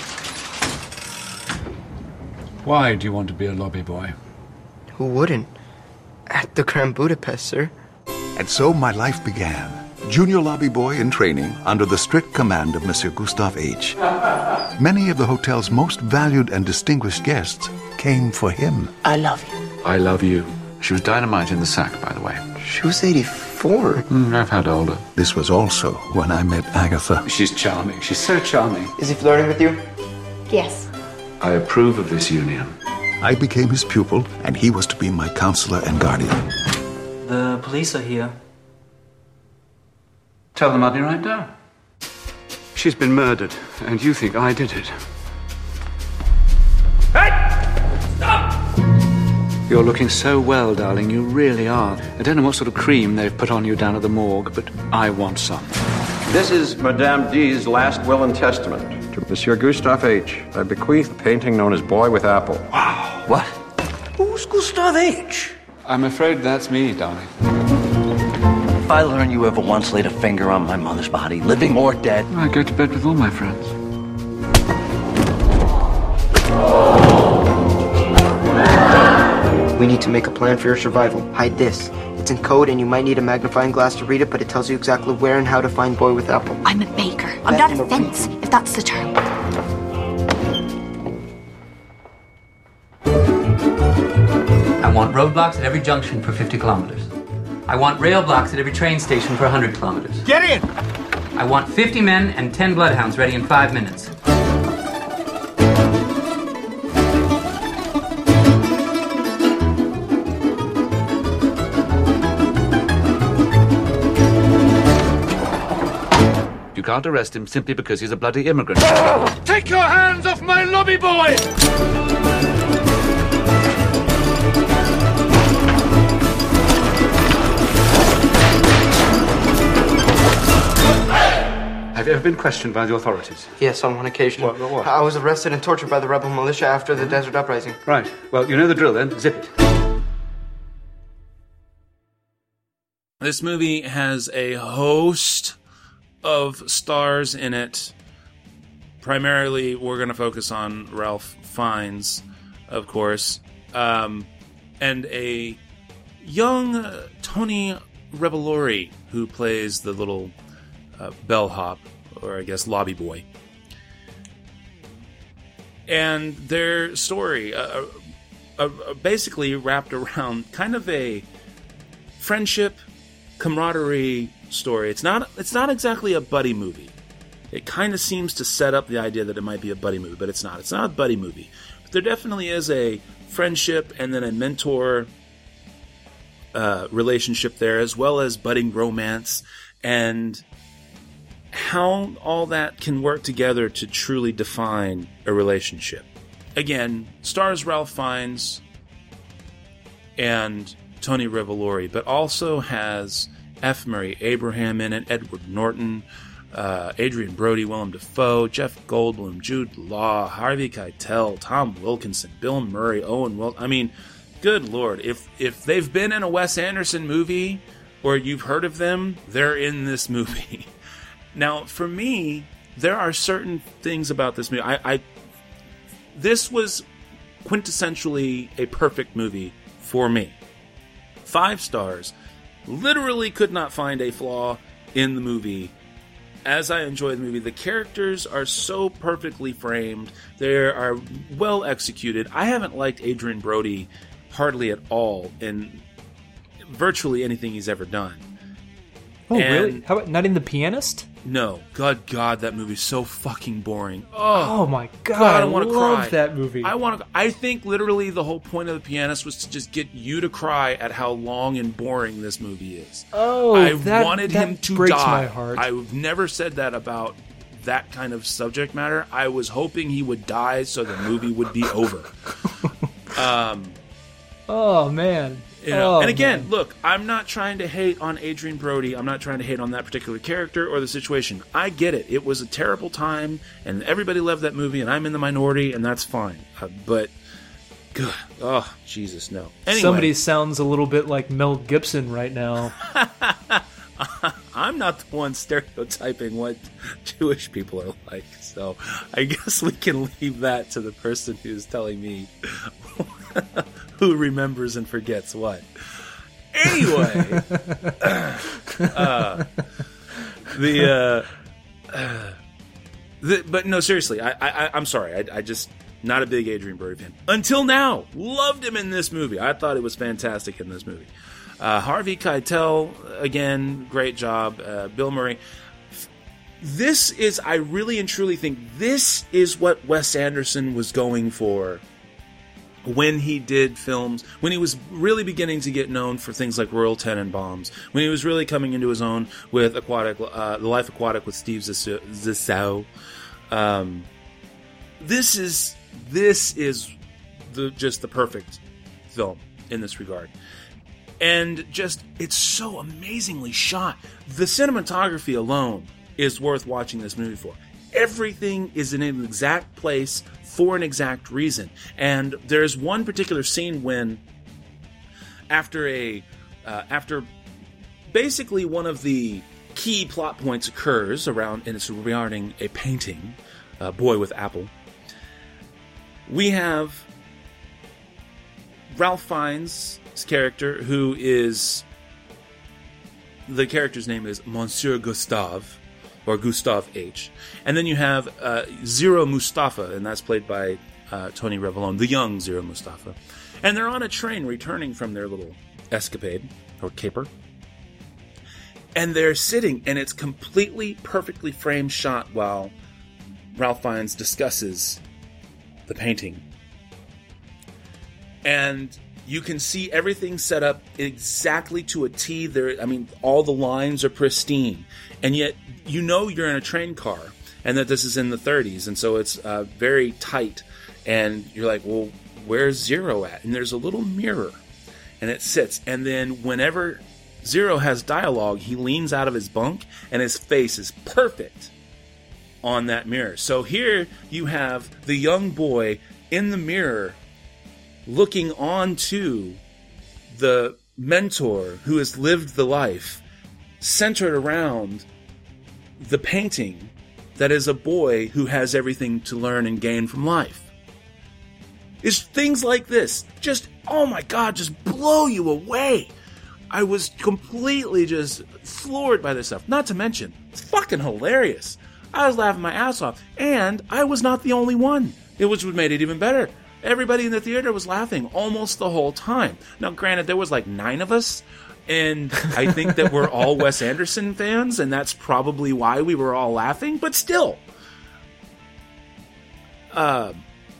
Why do you want to be a lobby boy? Who wouldn't? At the Grand Budapest, sir. And so my life began. Junior lobby boy in training under the strict command of Monsieur Gustav H. Many of the hotel's most valued and distinguished guests came for him. I love you. I love you. She was dynamite in the sack, by the way. She was eighty-four. Mm, I've had older. This was also when I met Agatha. She's charming. She's so charming. Is he flirting with you? Yes. I approve of this union. I became his pupil, and he was to be my counselor and guardian. The police are here. Tell them I'll be right down. She's been murdered, and you think I did it. Hey! Stop! You're looking so well, darling. You really are. I don't know what sort of cream they've put on you down at the morgue, but I want some. This is Madame D's last will and testament. To Monsieur Gustav H. I bequeath the painting known as Boy with Apple. Wow. What? Who's Gustav H? I'm afraid that's me, darling. If I learn you ever once laid a finger on my mother's body, living or dead... I go to bed with all my friends. We need to make a plan for your survival. Hide this. It's in code and you might need a magnifying glass to read it, but it tells you exactly where and how to find Boy with Apple. I'm a baker. I'm not a fence, if that's the term. want roadblocks at every junction for fifty kilometers. I want rail blocks at every train station for one hundred kilometers. Get in! I want fifty men and ten bloodhounds ready in five minutes. You can't arrest him simply because he's a bloody immigrant. Take your hands off my lobby boy! Have you ever been questioned by the authorities? Yes, on one occasion. What, what, what? I was arrested and tortured by the rebel militia after the Desert Uprising. Right. Well, you know the drill then. Zip it. This movie has a host of stars in it. Primarily, we're going to focus on Ralph Fiennes, of course, um, and a young uh, Tony Revolori, who plays the little uh, bellhop, or I guess lobby boy. And their story, uh, uh, uh, basically wrapped around kind of a friendship, camaraderie story. It's not it's not exactly a buddy movie. It kind of seems to set up the idea that it might be a buddy movie, but it's not. It's not a buddy movie. But there definitely is a friendship and then a mentor uh, relationship there, as well as budding romance, and how all that can work together to truly define a relationship. Again, stars Ralph Fiennes and Tony Revolori, but also has F. Murray Abraham in it, Edward Norton, uh, Adrian Brody, Willem Dafoe, Jeff Goldblum, Jude Law, Harvey Keitel, Tom Wilkinson, Bill Murray, Owen Wil. I mean, good Lord, if if they've been in a Wes Anderson movie or you've heard of them, they're in this movie. Now, for me, there are certain things about this movie. I, I this was quintessentially a perfect movie for me. Five stars. Literally could not find a flaw in the movie. As I enjoy the movie, the characters are so perfectly framed. They are well executed. I haven't liked Adrian Brody hardly at all in virtually anything he's ever done. Oh, And- really? How about not in The Pianist? No. God, God, that movie's so fucking boring. Oh, my God, God, I I want to love cry. that movie. I want to. I think literally the whole point of The Pianist was to just get you to cry at how long and boring this movie is. Oh, I that- wanted that him to breaks die. my heart. I've never said that about that kind of subject matter. I was hoping he would die so the movie would be over. um, Oh, man. you know, Oh, and again, man. look, I'm not trying to hate on Adrian Brody. I'm not trying to hate on that particular character or the situation. I get it. It was a terrible time, and everybody loved that movie, and I'm in the minority, and that's fine. Uh, but, God, oh, Jesus, no. Anyway, Somebody sounds a little bit like Mel Gibson right now. I'm not the one stereotyping what Jewish people are like, so I guess we can leave that to the person who's telling me who remembers and forgets what. Anyway, uh, the, uh, uh, the but no, seriously, I, I I'm sorry, I, I just not a big Adrian Brody fan until now. Loved him in this movie. I thought it was fantastic in this movie. Uh, Harvey Keitel, again, great job. Uh, Bill Murray. This is, I really and truly think this is what Wes Anderson was going for when he did films, when he was really beginning to get known for things like Royal Tenenbaums, when he was really coming into his own with Aquatic, uh, The Life Aquatic with Steve Zissou. Um, this is this is the just the perfect film in this regard. And just, it's so amazingly shot. The cinematography alone is worth watching this movie for. Everything is in an exact place for an exact reason. And there's one particular scene when, after a, uh, after basically one of the key plot points occurs around, and it's regarding a painting, uh, Boy with Apple, we have Ralph Fiennes' character, who is, the character's name is Monsieur Gustave, or Gustave H. And then you have uh, Zero Mustafa, and that's played by uh, Tony Revolone, the young Zero Mustafa. And they're on a train returning from their little escapade, or caper. And they're sitting, and it's completely, perfectly framed shot while Ralph Fiennes discusses the painting. And you can see everything set up exactly to a T. There, I mean, all the lines are pristine. And yet, you know you're in a train car, and that this is in the thirties, and so it's uh, very tight. And you're like, well, where's Zero at? And there's a little mirror, and it sits. And then whenever Zero has dialogue, he leans out of his bunk, and his face is perfect on that mirror. So here you have the young boy in the mirror looking on to the mentor who has lived the life, centered around the painting that is a boy who has everything to learn and gain from life. It's things like this, just, oh my God, just blow you away. I was completely just floored by this stuff. Not to mention, it's fucking hilarious. I was laughing my ass off, and I was not the only one. It was what made it even better. Everybody in the theater was laughing almost the whole time. Now, granted, there was like nine of us, and I think that we're all Wes Anderson fans, and that's probably why we were all laughing, but still. Uh,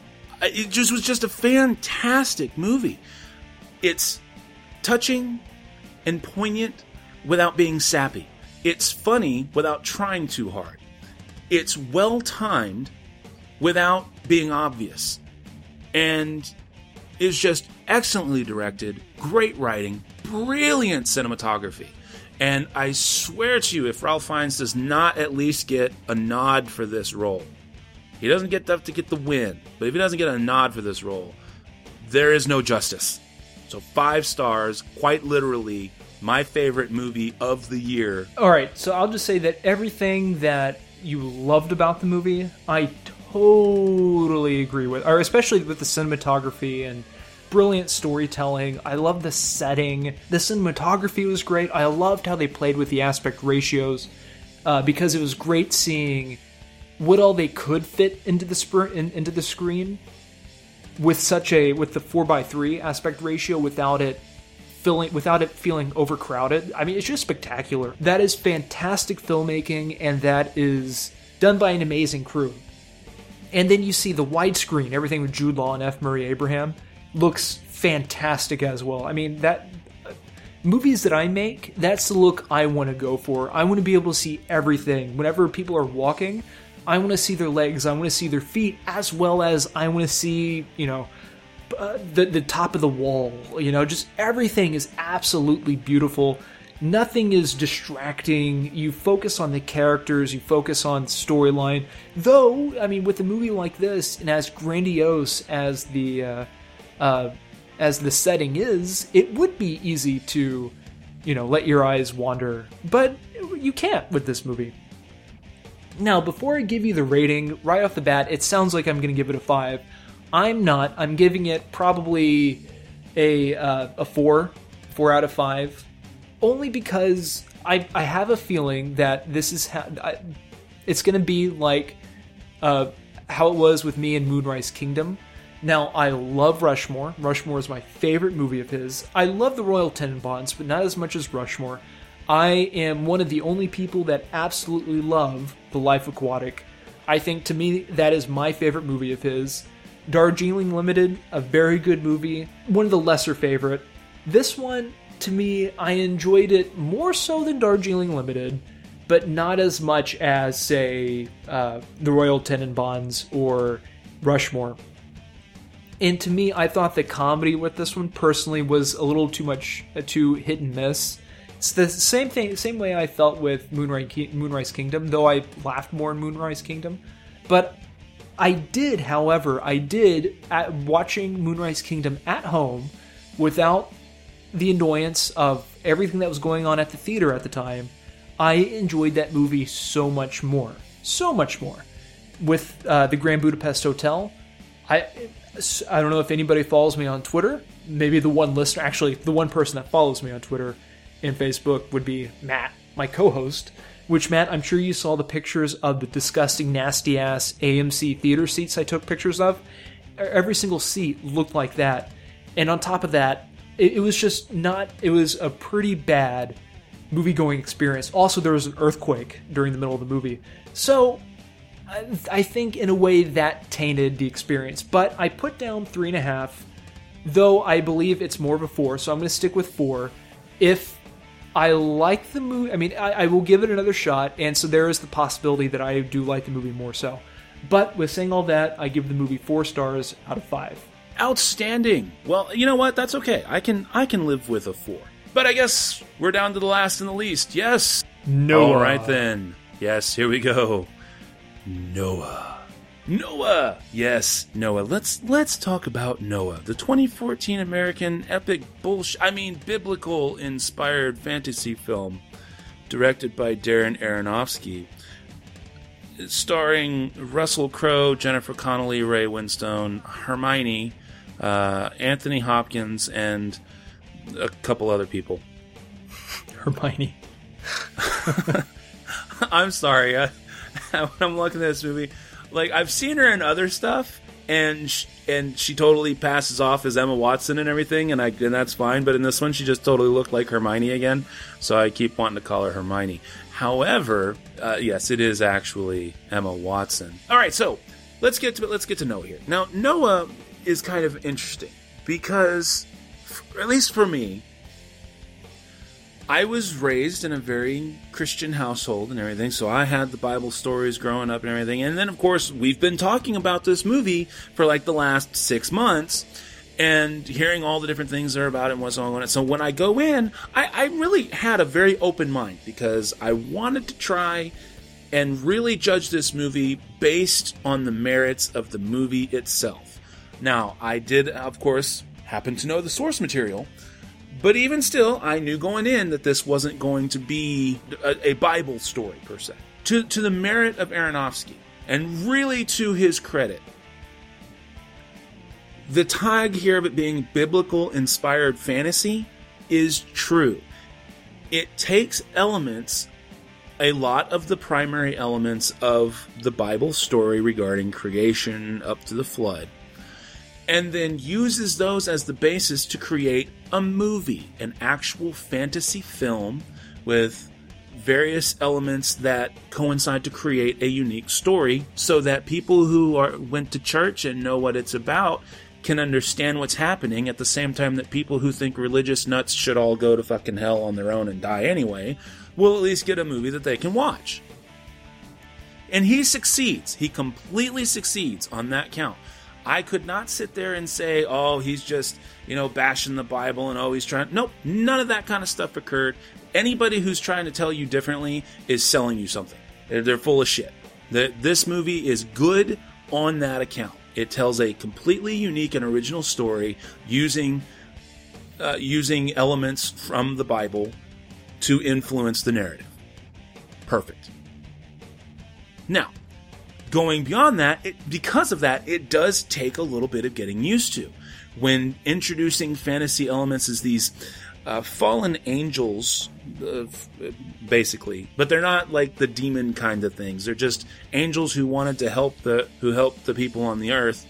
it just was just a fantastic movie. It's touching and poignant without being sappy. It's funny without trying too hard. It's well-timed without being obvious. And is just excellently directed, great writing, brilliant cinematography. And I swear to you, if Ralph Fiennes does not at least get a nod for this role, he doesn't get enough to get the win, but if he doesn't get a nod for this role, there is no justice. So five stars, quite literally, my favorite movie of the year. All right, so I'll just say that everything that you loved about the movie, I totally agree with, or especially with the cinematography and brilliant storytelling. I love the setting. The cinematography was great. I loved how they played with the aspect ratios uh, because it was great seeing what all they could fit into the sp- in, into the screen with such a with the four by three aspect ratio without it feeling without it feeling overcrowded. I mean, it's just spectacular. That is fantastic filmmaking, and that is done by an amazing crew. And then you see the widescreen, everything with Jude Law and F. Murray Abraham looks fantastic as well. I mean, that uh, movies that I make, that's the look I want to go for. I want to be able to see everything. Whenever people are walking, I want to see their legs, I want to see their feet, as well as I want to see, you know, uh, the the top of the wall. You know, just everything is absolutely beautiful. Nothing is distracting. You focus on the characters, you focus on storyline. Though, I mean, with a movie like this, and as grandiose as the uh, uh, as the setting is, it would be easy to, you know, let your eyes wander. But you can't with this movie. Now, before I give you the rating, right off the bat, it sounds like I'm going to give it a five. I'm not. I'm giving it probably a uh, a four, four out of five. Only because I I have a feeling that this is ha- I, it's going to be like uh, how it was with me in Moonrise Kingdom. Now, I love Rushmore. Rushmore is my favorite movie of his. I love the Royal Tenenbaums, but not as much as Rushmore. I am one of the only people that absolutely love The Life Aquatic. I think, to me, that is my favorite movie of his. Darjeeling Limited, a very good movie. One of the lesser favorite. This one, to me, I enjoyed it more so than Darjeeling Limited, but not as much as, say, uh, The Royal Tenenbaums or Rushmore. And to me, I thought the comedy with this one, personally, was a little too much, uh, too hit and miss. It's the same thing, same way I felt with Moonrise, Moonrise Kingdom, though I laughed more in Moonrise Kingdom. But I did, however, I did, at watching Moonrise Kingdom at home, without the annoyance of everything that was going on at the theater at the time, I enjoyed that movie so much more. So much more. With uh, the Grand Budapest Hotel, I I don't know if anybody follows me on Twitter. Maybe the one listener, actually, the one person that follows me on Twitter and Facebook would be Matt, my co-host. Which, Matt, I'm sure you saw the pictures of the disgusting, nasty-ass A M C theater seats I took pictures of. Every single seat looked like that. And on top of that, it, it was just not, it was a pretty bad movie-going experience. Also, there was an earthquake during the middle of the movie. So, I, I think in a way that tainted the experience. But I put down three and a half, though I believe it's more of a four, so I'm going to stick with four. If I like the movie, I mean, I, I will give it another shot, and so there is the possibility that I do like the movie more so. But with saying all that, I give the movie four stars out of five. Outstanding. Well, you know what? That's okay. I can I can live with a four. But I guess we're down to the last and the least. Yes. Noah. All right then. Yes, here we go. Noah. Noah. Yes, Noah. Let's let's talk about Noah, the twenty fourteen American epic bullshit. I mean, biblical inspired fantasy film, directed by Darren Aronofsky, starring Russell Crowe, Jennifer Connelly, Ray Winstone, Hermione, uh, Anthony Hopkins, and a couple other people. Hermione. I'm sorry. I, when I'm looking at this movie, like, I've seen her in other stuff, and she, and she totally passes off as Emma Watson and everything, and I and that's fine. But in this one, she just totally looked like Hermione again. So I keep wanting to call her Hermione. However, uh, yes, it is actually Emma Watson. All right, so let's get to let's get to Noah here. Now, Noah is kind of interesting because, at least for me, I was raised in a very Christian household and everything, so I had the Bible stories growing up and everything. And then, of course, we've been talking about this movie for like the last six months and hearing all the different things that are about it and what's going on. So when I go in, I, I really had a very open mind because I wanted to try and really judge this movie based on the merits of the movie itself. Now, I did, of course, happen to know the source material, but even still, I knew going in that this wasn't going to be a, a Bible story, per se. To, to the merit of Aronofsky, and really to his credit, the tag here of it being biblical-inspired fantasy is true. It takes elements, a lot of the primary elements of the Bible story regarding creation up to the flood, and then uses those as the basis to create a movie, an actual fantasy film with various elements that coincide to create a unique story so that people who are went to church and know what it's about can understand what's happening at the same time that people who think religious nuts should all go to fucking hell on their own and die anyway will at least get a movie that they can watch. And he succeeds. He completely succeeds on that count. I could not sit there and say, oh, he's just, you know, bashing the Bible and oh, he's trying... Nope, none of that kind of stuff occurred. Anybody who's trying to tell you differently is selling you something. They're, they're full of shit. The, this movie is good on that account. It tells a completely unique and original story using uh, using elements from the Bible to influence the narrative. Perfect. Now, going beyond that, it, because of that, it does take a little bit of getting used to. When introducing fantasy elements as these uh, fallen angels, uh, basically, but they're not like the demon kind of things. They're just angels who wanted to help the who helped the people on the earth.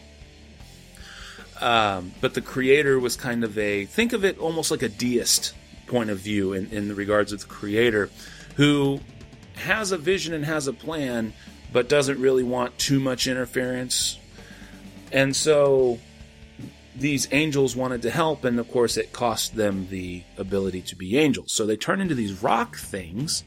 Um, but the creator was kind of a, think of it almost like a deist point of view in, in regards of the creator, who has a vision and has a plan, but doesn't really want too much interference. And so these angels wanted to help, and of course it cost them the ability to be angels. So they turn into these rock things,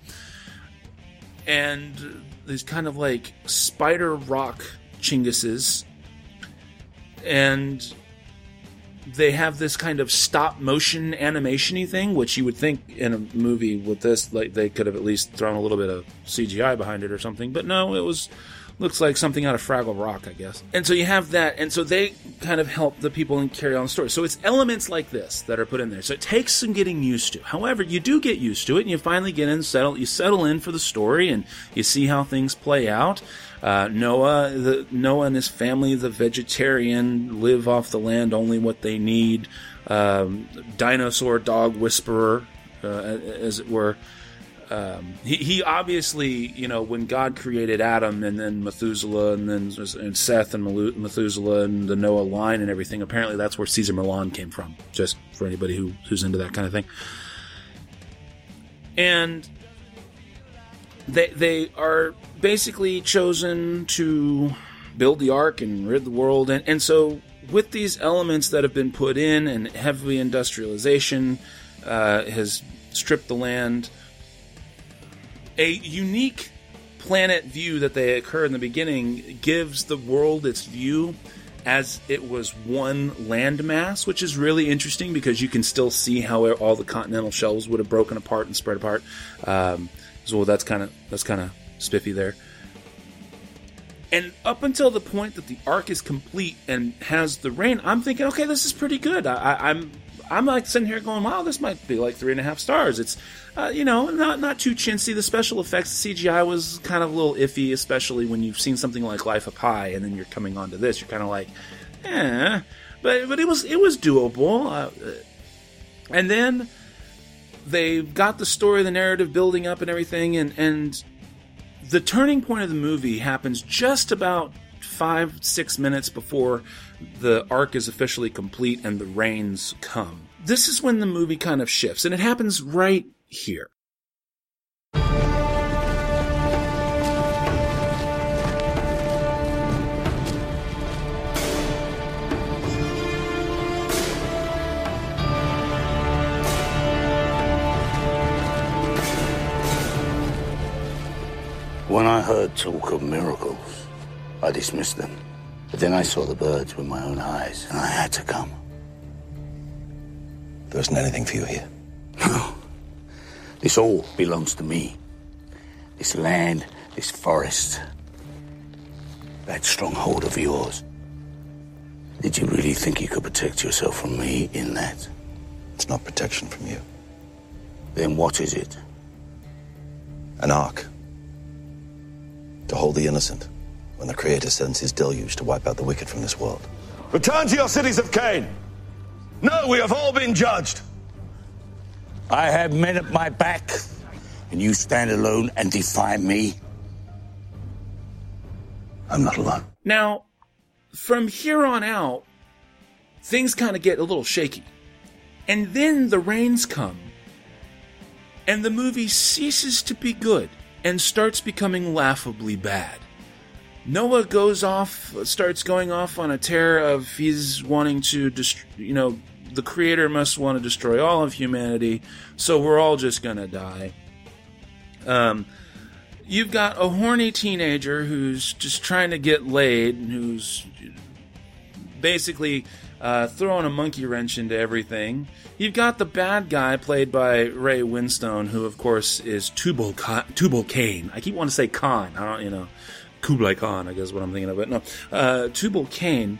and these kind of like spider rock chinguses, and they have this kind of stop motion animation-y thing, which you would think in a movie with this, like they could have at least thrown a little bit of C G I behind it or something. But no, it was looks like something out of Fraggle Rock, I guess. And so you have that, and so they kind of help the people and carry on the story. So it's elements like this that are put in there. So it takes some getting used to. However, you do get used to it, and you finally get in, settle, you settle in for the story, and you see how things play out. Uh, Noah, the, Noah and his family, the vegetarian, live off the land only what they need. Um, dinosaur dog whisperer, uh, as it were. Um, he, he obviously, you know, when God created Adam and then Methuselah and then and Seth and Methuselah and the Noah line and everything, apparently that's where Caesar Milan came from, just for anybody who, who's into that kind of thing. And they they are basically chosen to build the ark and rid the world. And, and so with these elements that have been put in and heavy industrialization uh, has stripped the land, a unique planet view that they occur in the beginning gives the world its view as it was one landmass, which is really interesting because you can still see how all the continental shelves would have broken apart and spread apart. Um, so that's kind of that's kind of spiffy there. And up until the point that the ark is complete and has the rain, I'm thinking, okay, this is pretty good. I, I, I'm I'm like sitting here going, wow, this might be like three and a half stars. It's, uh, you know, not not too chintzy. The special effects, the C G I was kind of a little iffy, especially when you've seen something like Life of Pi, and then you're coming onto this, you're kind of like, eh. But but it was it was doable. Uh, and then they got the story, the narrative building up and everything, and and the turning point of the movie happens just about five, six minutes before the arc is officially complete and the rains come. This is when the movie kind of shifts, and it happens right here. When I heard talk of miracles, I dismissed them. But then I saw the birds with my own eyes, and I had to come. There isn't anything for you here. No. This all belongs to me. This land, this forest, that stronghold of yours. Did you really think you could protect yourself from me in that? It's not protection from you. Then what is it? An ark. To hold the innocent when the Creator sends his deluge to wipe out the wicked from this world. Return to your cities of Cain. No, we have all been judged. I have men at my back, and you stand alone and defy me? I'm not alone. Now, from here on out, things kind of get a little shaky. And then the rains come, and the movie ceases to be good and starts becoming laughably bad. Noah goes off, starts going off on a tear of he's wanting to, dest- you know, the Creator must want to destroy all of humanity, so we're all just gonna die. Um, you've got a horny teenager who's just trying to get laid, who's basically uh, throwing a monkey wrench into everything. You've got the bad guy played by Ray Winstone, who of course is Tubal Ka- Tubal Cain. I keep wanting to say Khan. I don't, you know, Kublai Khan, I guess what I'm thinking of. But no, uh, Tubal Cain,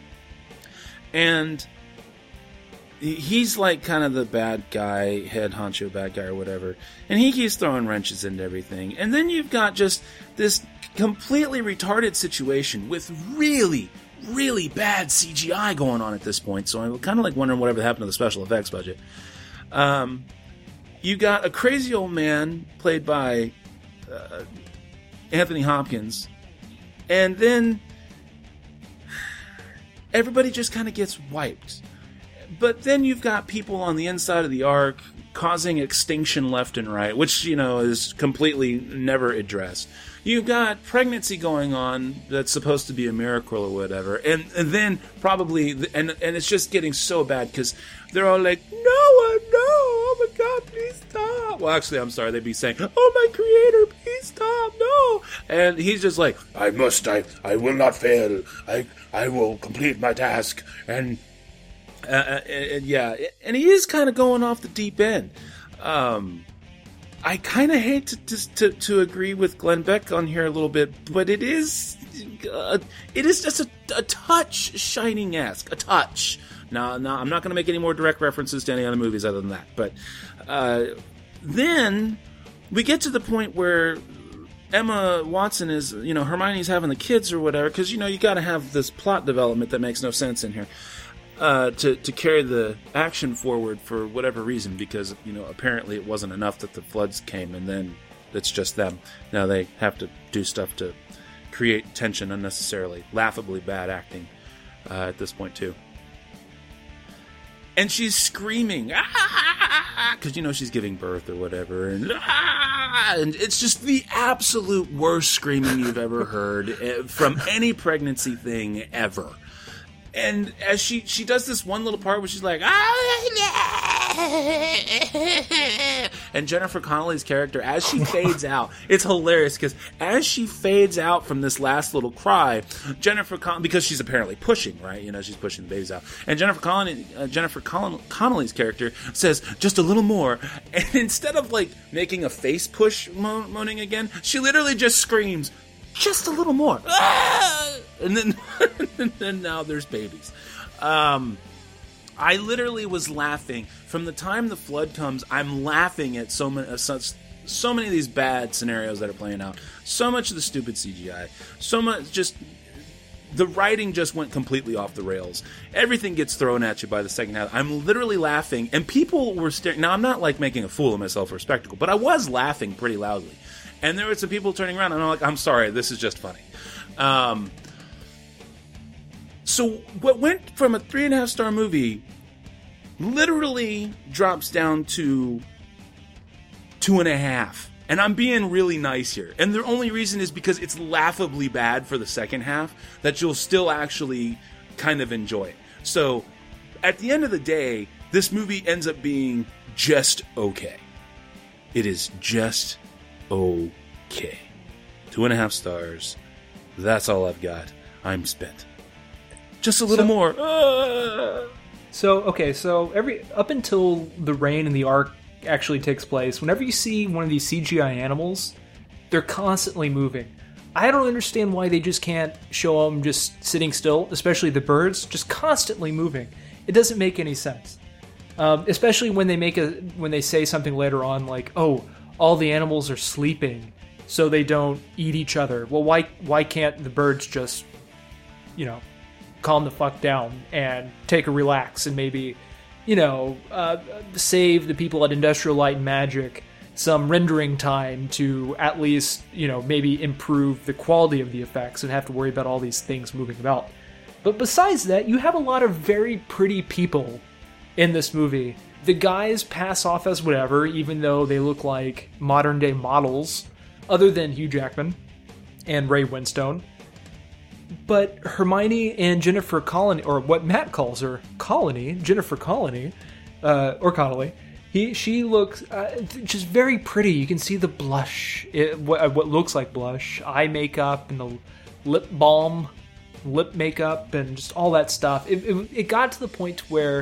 and he's like kind of the bad guy, head honcho bad guy or whatever, and he keeps throwing wrenches into everything. And then you've got just this completely retarded situation with really, really bad C G I going on at this point. So I'm kind of like wondering whatever happened to the special effects budget. Um, you got a crazy old man played by uh, Anthony Hopkins, and then everybody just kind of gets wiped. But then you've got people on the inside of the ark causing extinction left and right, which, you know, is completely never addressed. You've got pregnancy going on that's supposed to be a miracle or whatever. And, and then probably, and and it's just getting so bad because they're all like, Noah, no, oh my God, please stop. Well, actually, I'm sorry, they'd be saying, oh my Creator, please stop, no. And he's just like, I must, I, I will not fail. I, I will complete my task. And Uh, and yeah, and he is kind of going off the deep end. Um, I kind of hate to, to to to agree with Glenn Beck on here a little bit, but it is uh, it is just a, a touch Shining-esque, a touch. Now, now I'm not going to make any more direct references to any other movies other than that. But uh, then we get to the point where Emma Watson is, you know, Hermione's having the kids or whatever, because you know you got to have this plot development that makes no sense in here. uh, to to carry the action forward for whatever reason, because you know apparently it wasn't enough that the floods came and then it's just them. Now they have to do stuff to create tension unnecessarily. Laughably bad acting uh, at this point too. And she's screaming, ah, because you know she's giving birth or whatever, and ah, and it's just the absolute worst screaming you've ever heard from any pregnancy thing ever. And as she she does this one little part where she's like, ah, and Jennifer Connelly's character, as she fades out, it's hilarious because as she fades out from this last little cry, Jennifer Con- because she's apparently pushing, right? You know, she's pushing the babies out, and Jennifer Connelly, uh, Jennifer Con- Connelly's character says just a little more, and instead of like making a face push mo- moaning again, she literally just screams, just a little more. Ah! And then, and then now there's babies. Um, I literally was laughing from the time the flood comes. I'm laughing at so many, uh, such, so many of these bad scenarios that are playing out. So much of the stupid C G I. So much just the writing just went completely off the rails. Everything gets thrown at you by the second half. I'm literally laughing, and people were staring. Now I'm not like making a fool of myself for a spectacle, but I was laughing pretty loudly. And there were some people turning around, and I'm like, I'm sorry, this is just funny. Um, so what went from a three and a half star movie literally drops down to two and a half. And I'm being really nice here. And the only reason is because it's laughably bad for the second half that you'll still actually kind of enjoy it. So at the end of the day, this movie ends up being just okay. It is just okay. Two and a half stars. That's all I've got. I'm spent. Just a little so, more. Ah! So, okay, so every up until the rain in the arc actually takes place, whenever you see one of these C G I animals, they're constantly moving. I don't understand why they just can't show them just sitting still, especially the birds, just constantly moving. It doesn't make any sense. Um, especially when they make a when they say something later on like, "Oh, all the animals are sleeping, so they don't eat each other." Well, why why can't the birds just, you know, calm the fuck down and take a relax and maybe, you know, uh, save the people at Industrial Light and Magic some rendering time to at least, you know, maybe improve the quality of the effects and have to worry about all these things moving about. But besides that, you have a lot of very pretty people in this movie. The guys pass off as whatever, even though they look like modern day models, other than Hugh Jackman and Ray Winstone. But Hermione and Jennifer Colony, or what Matt calls her, Colony, Jennifer Colony, uh, or Connelly, he, she looks uh, just very pretty. You can see the blush, it, what, what looks like blush, eye makeup, and the lip balm, lip makeup, and just all that stuff. It, it, it got to the point where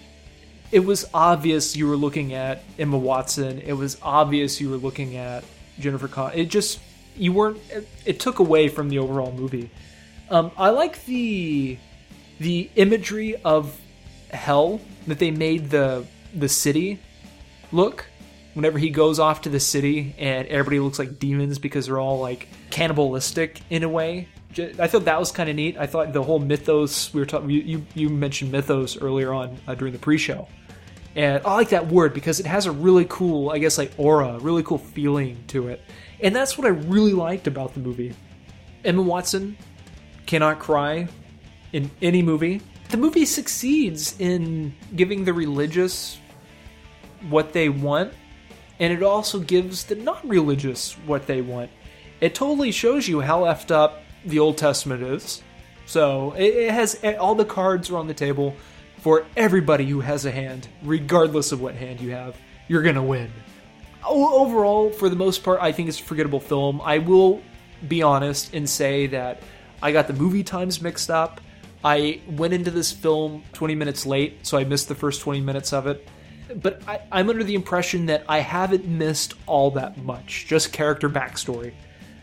it was obvious you were looking at Emma Watson. It was obvious you were looking at Jennifer Connelly. It just, you weren't, it, it took away from the overall movie. Um, I like the the imagery of hell that they made the the city look. Whenever he goes off to the city and everybody looks like demons because they're all like cannibalistic in a way. I thought that was kind of neat. I thought the whole mythos we were talking. You you, you mentioned mythos earlier on uh, during the pre-show, and I like that word because it has a really cool, I guess, like aura, really cool feeling to it, and that's what I really liked about the movie. Emma Watson cannot cry in any movie. The movie succeeds in giving the religious what they want, and it also gives the non-religious what they want. It totally shows you how effed up the Old Testament is. So it, it has all the cards are on the table for everybody who has a hand, regardless of what hand you have. You're gonna win. O- overall, for the most part, I think it's a forgettable film. I will be honest and say that I got the movie times mixed up. I went into this film twenty minutes late, so I missed the first twenty minutes of it. But I, I'm under the impression that I haven't missed all that much, just character backstory.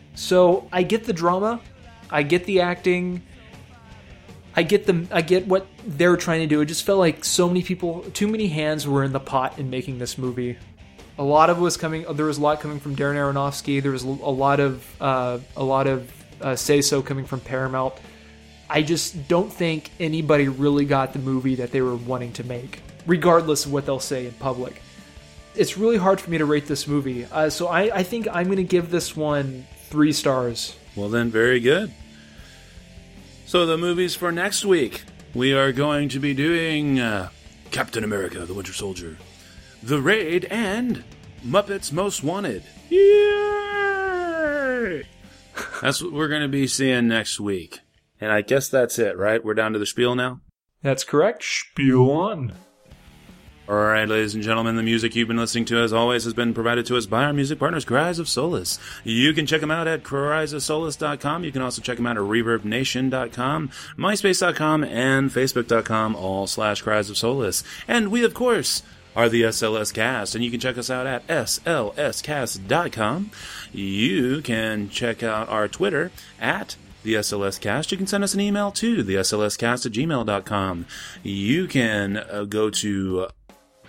So I get the drama, I get the acting, I get the I get what they're trying to do. It just felt like so many people, too many hands were in the pot in making this movie. A lot of it was coming. There was a lot coming from Darren Aronofsky. There was a lot of uh, a lot of Uh, say so coming from Paramount. I just don't think anybody really got the movie that they were wanting to make, regardless of what they'll say in public. It's really hard for me to rate this movie, uh, so I, I think I'm going to give this one three stars. Well then, very good. So the movies for next week, we are going to be doing uh, Captain America, the Winter Soldier, The Raid, and Muppets Most Wanted. Yay! That's what we're going to be seeing next week. And I guess that's it, right? We're down to the spiel now? That's correct. Spiel on. All right, ladies and gentlemen, the music you've been listening to, as always, has been provided to us by our music partners, Cries of Solace. You can check them out at cries of solace dot com. You can also check them out at reverb nation dot com, myspace dot com, and facebook dot com, all slash Cries of Solace. And we, of course, are the S L S Cast, and you can check us out at S L S cast dot com. You can check out our Twitter at the S L S Cast. You can send us an email to the S L S cast at gmail dot com. You can uh, go to... Uh,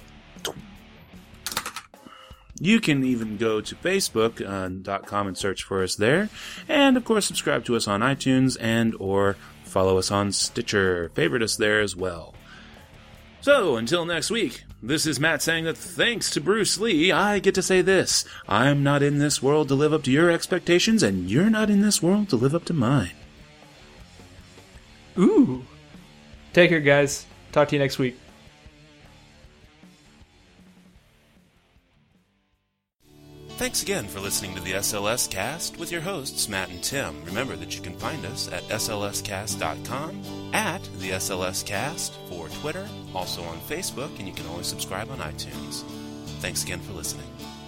You can even go to facebook dot com uh, and search for us there. And, of course, subscribe to us on iTunes and or follow us on Stitcher. Favorite us there as well. So, until next week, this is Matt saying that thanks to Bruce Lee, I get to say this. I'm not in this world to live up to your expectations, and you're not in this world to live up to mine. Ooh. Take care, guys. Talk to you next week. Thanks again for listening to the S L S Cast with your hosts, Matt and Tim. Remember that you can find us at S L S cast dot com, at the S L S Cast for Twitter, also on Facebook, and you can always subscribe on iTunes. Thanks again for listening.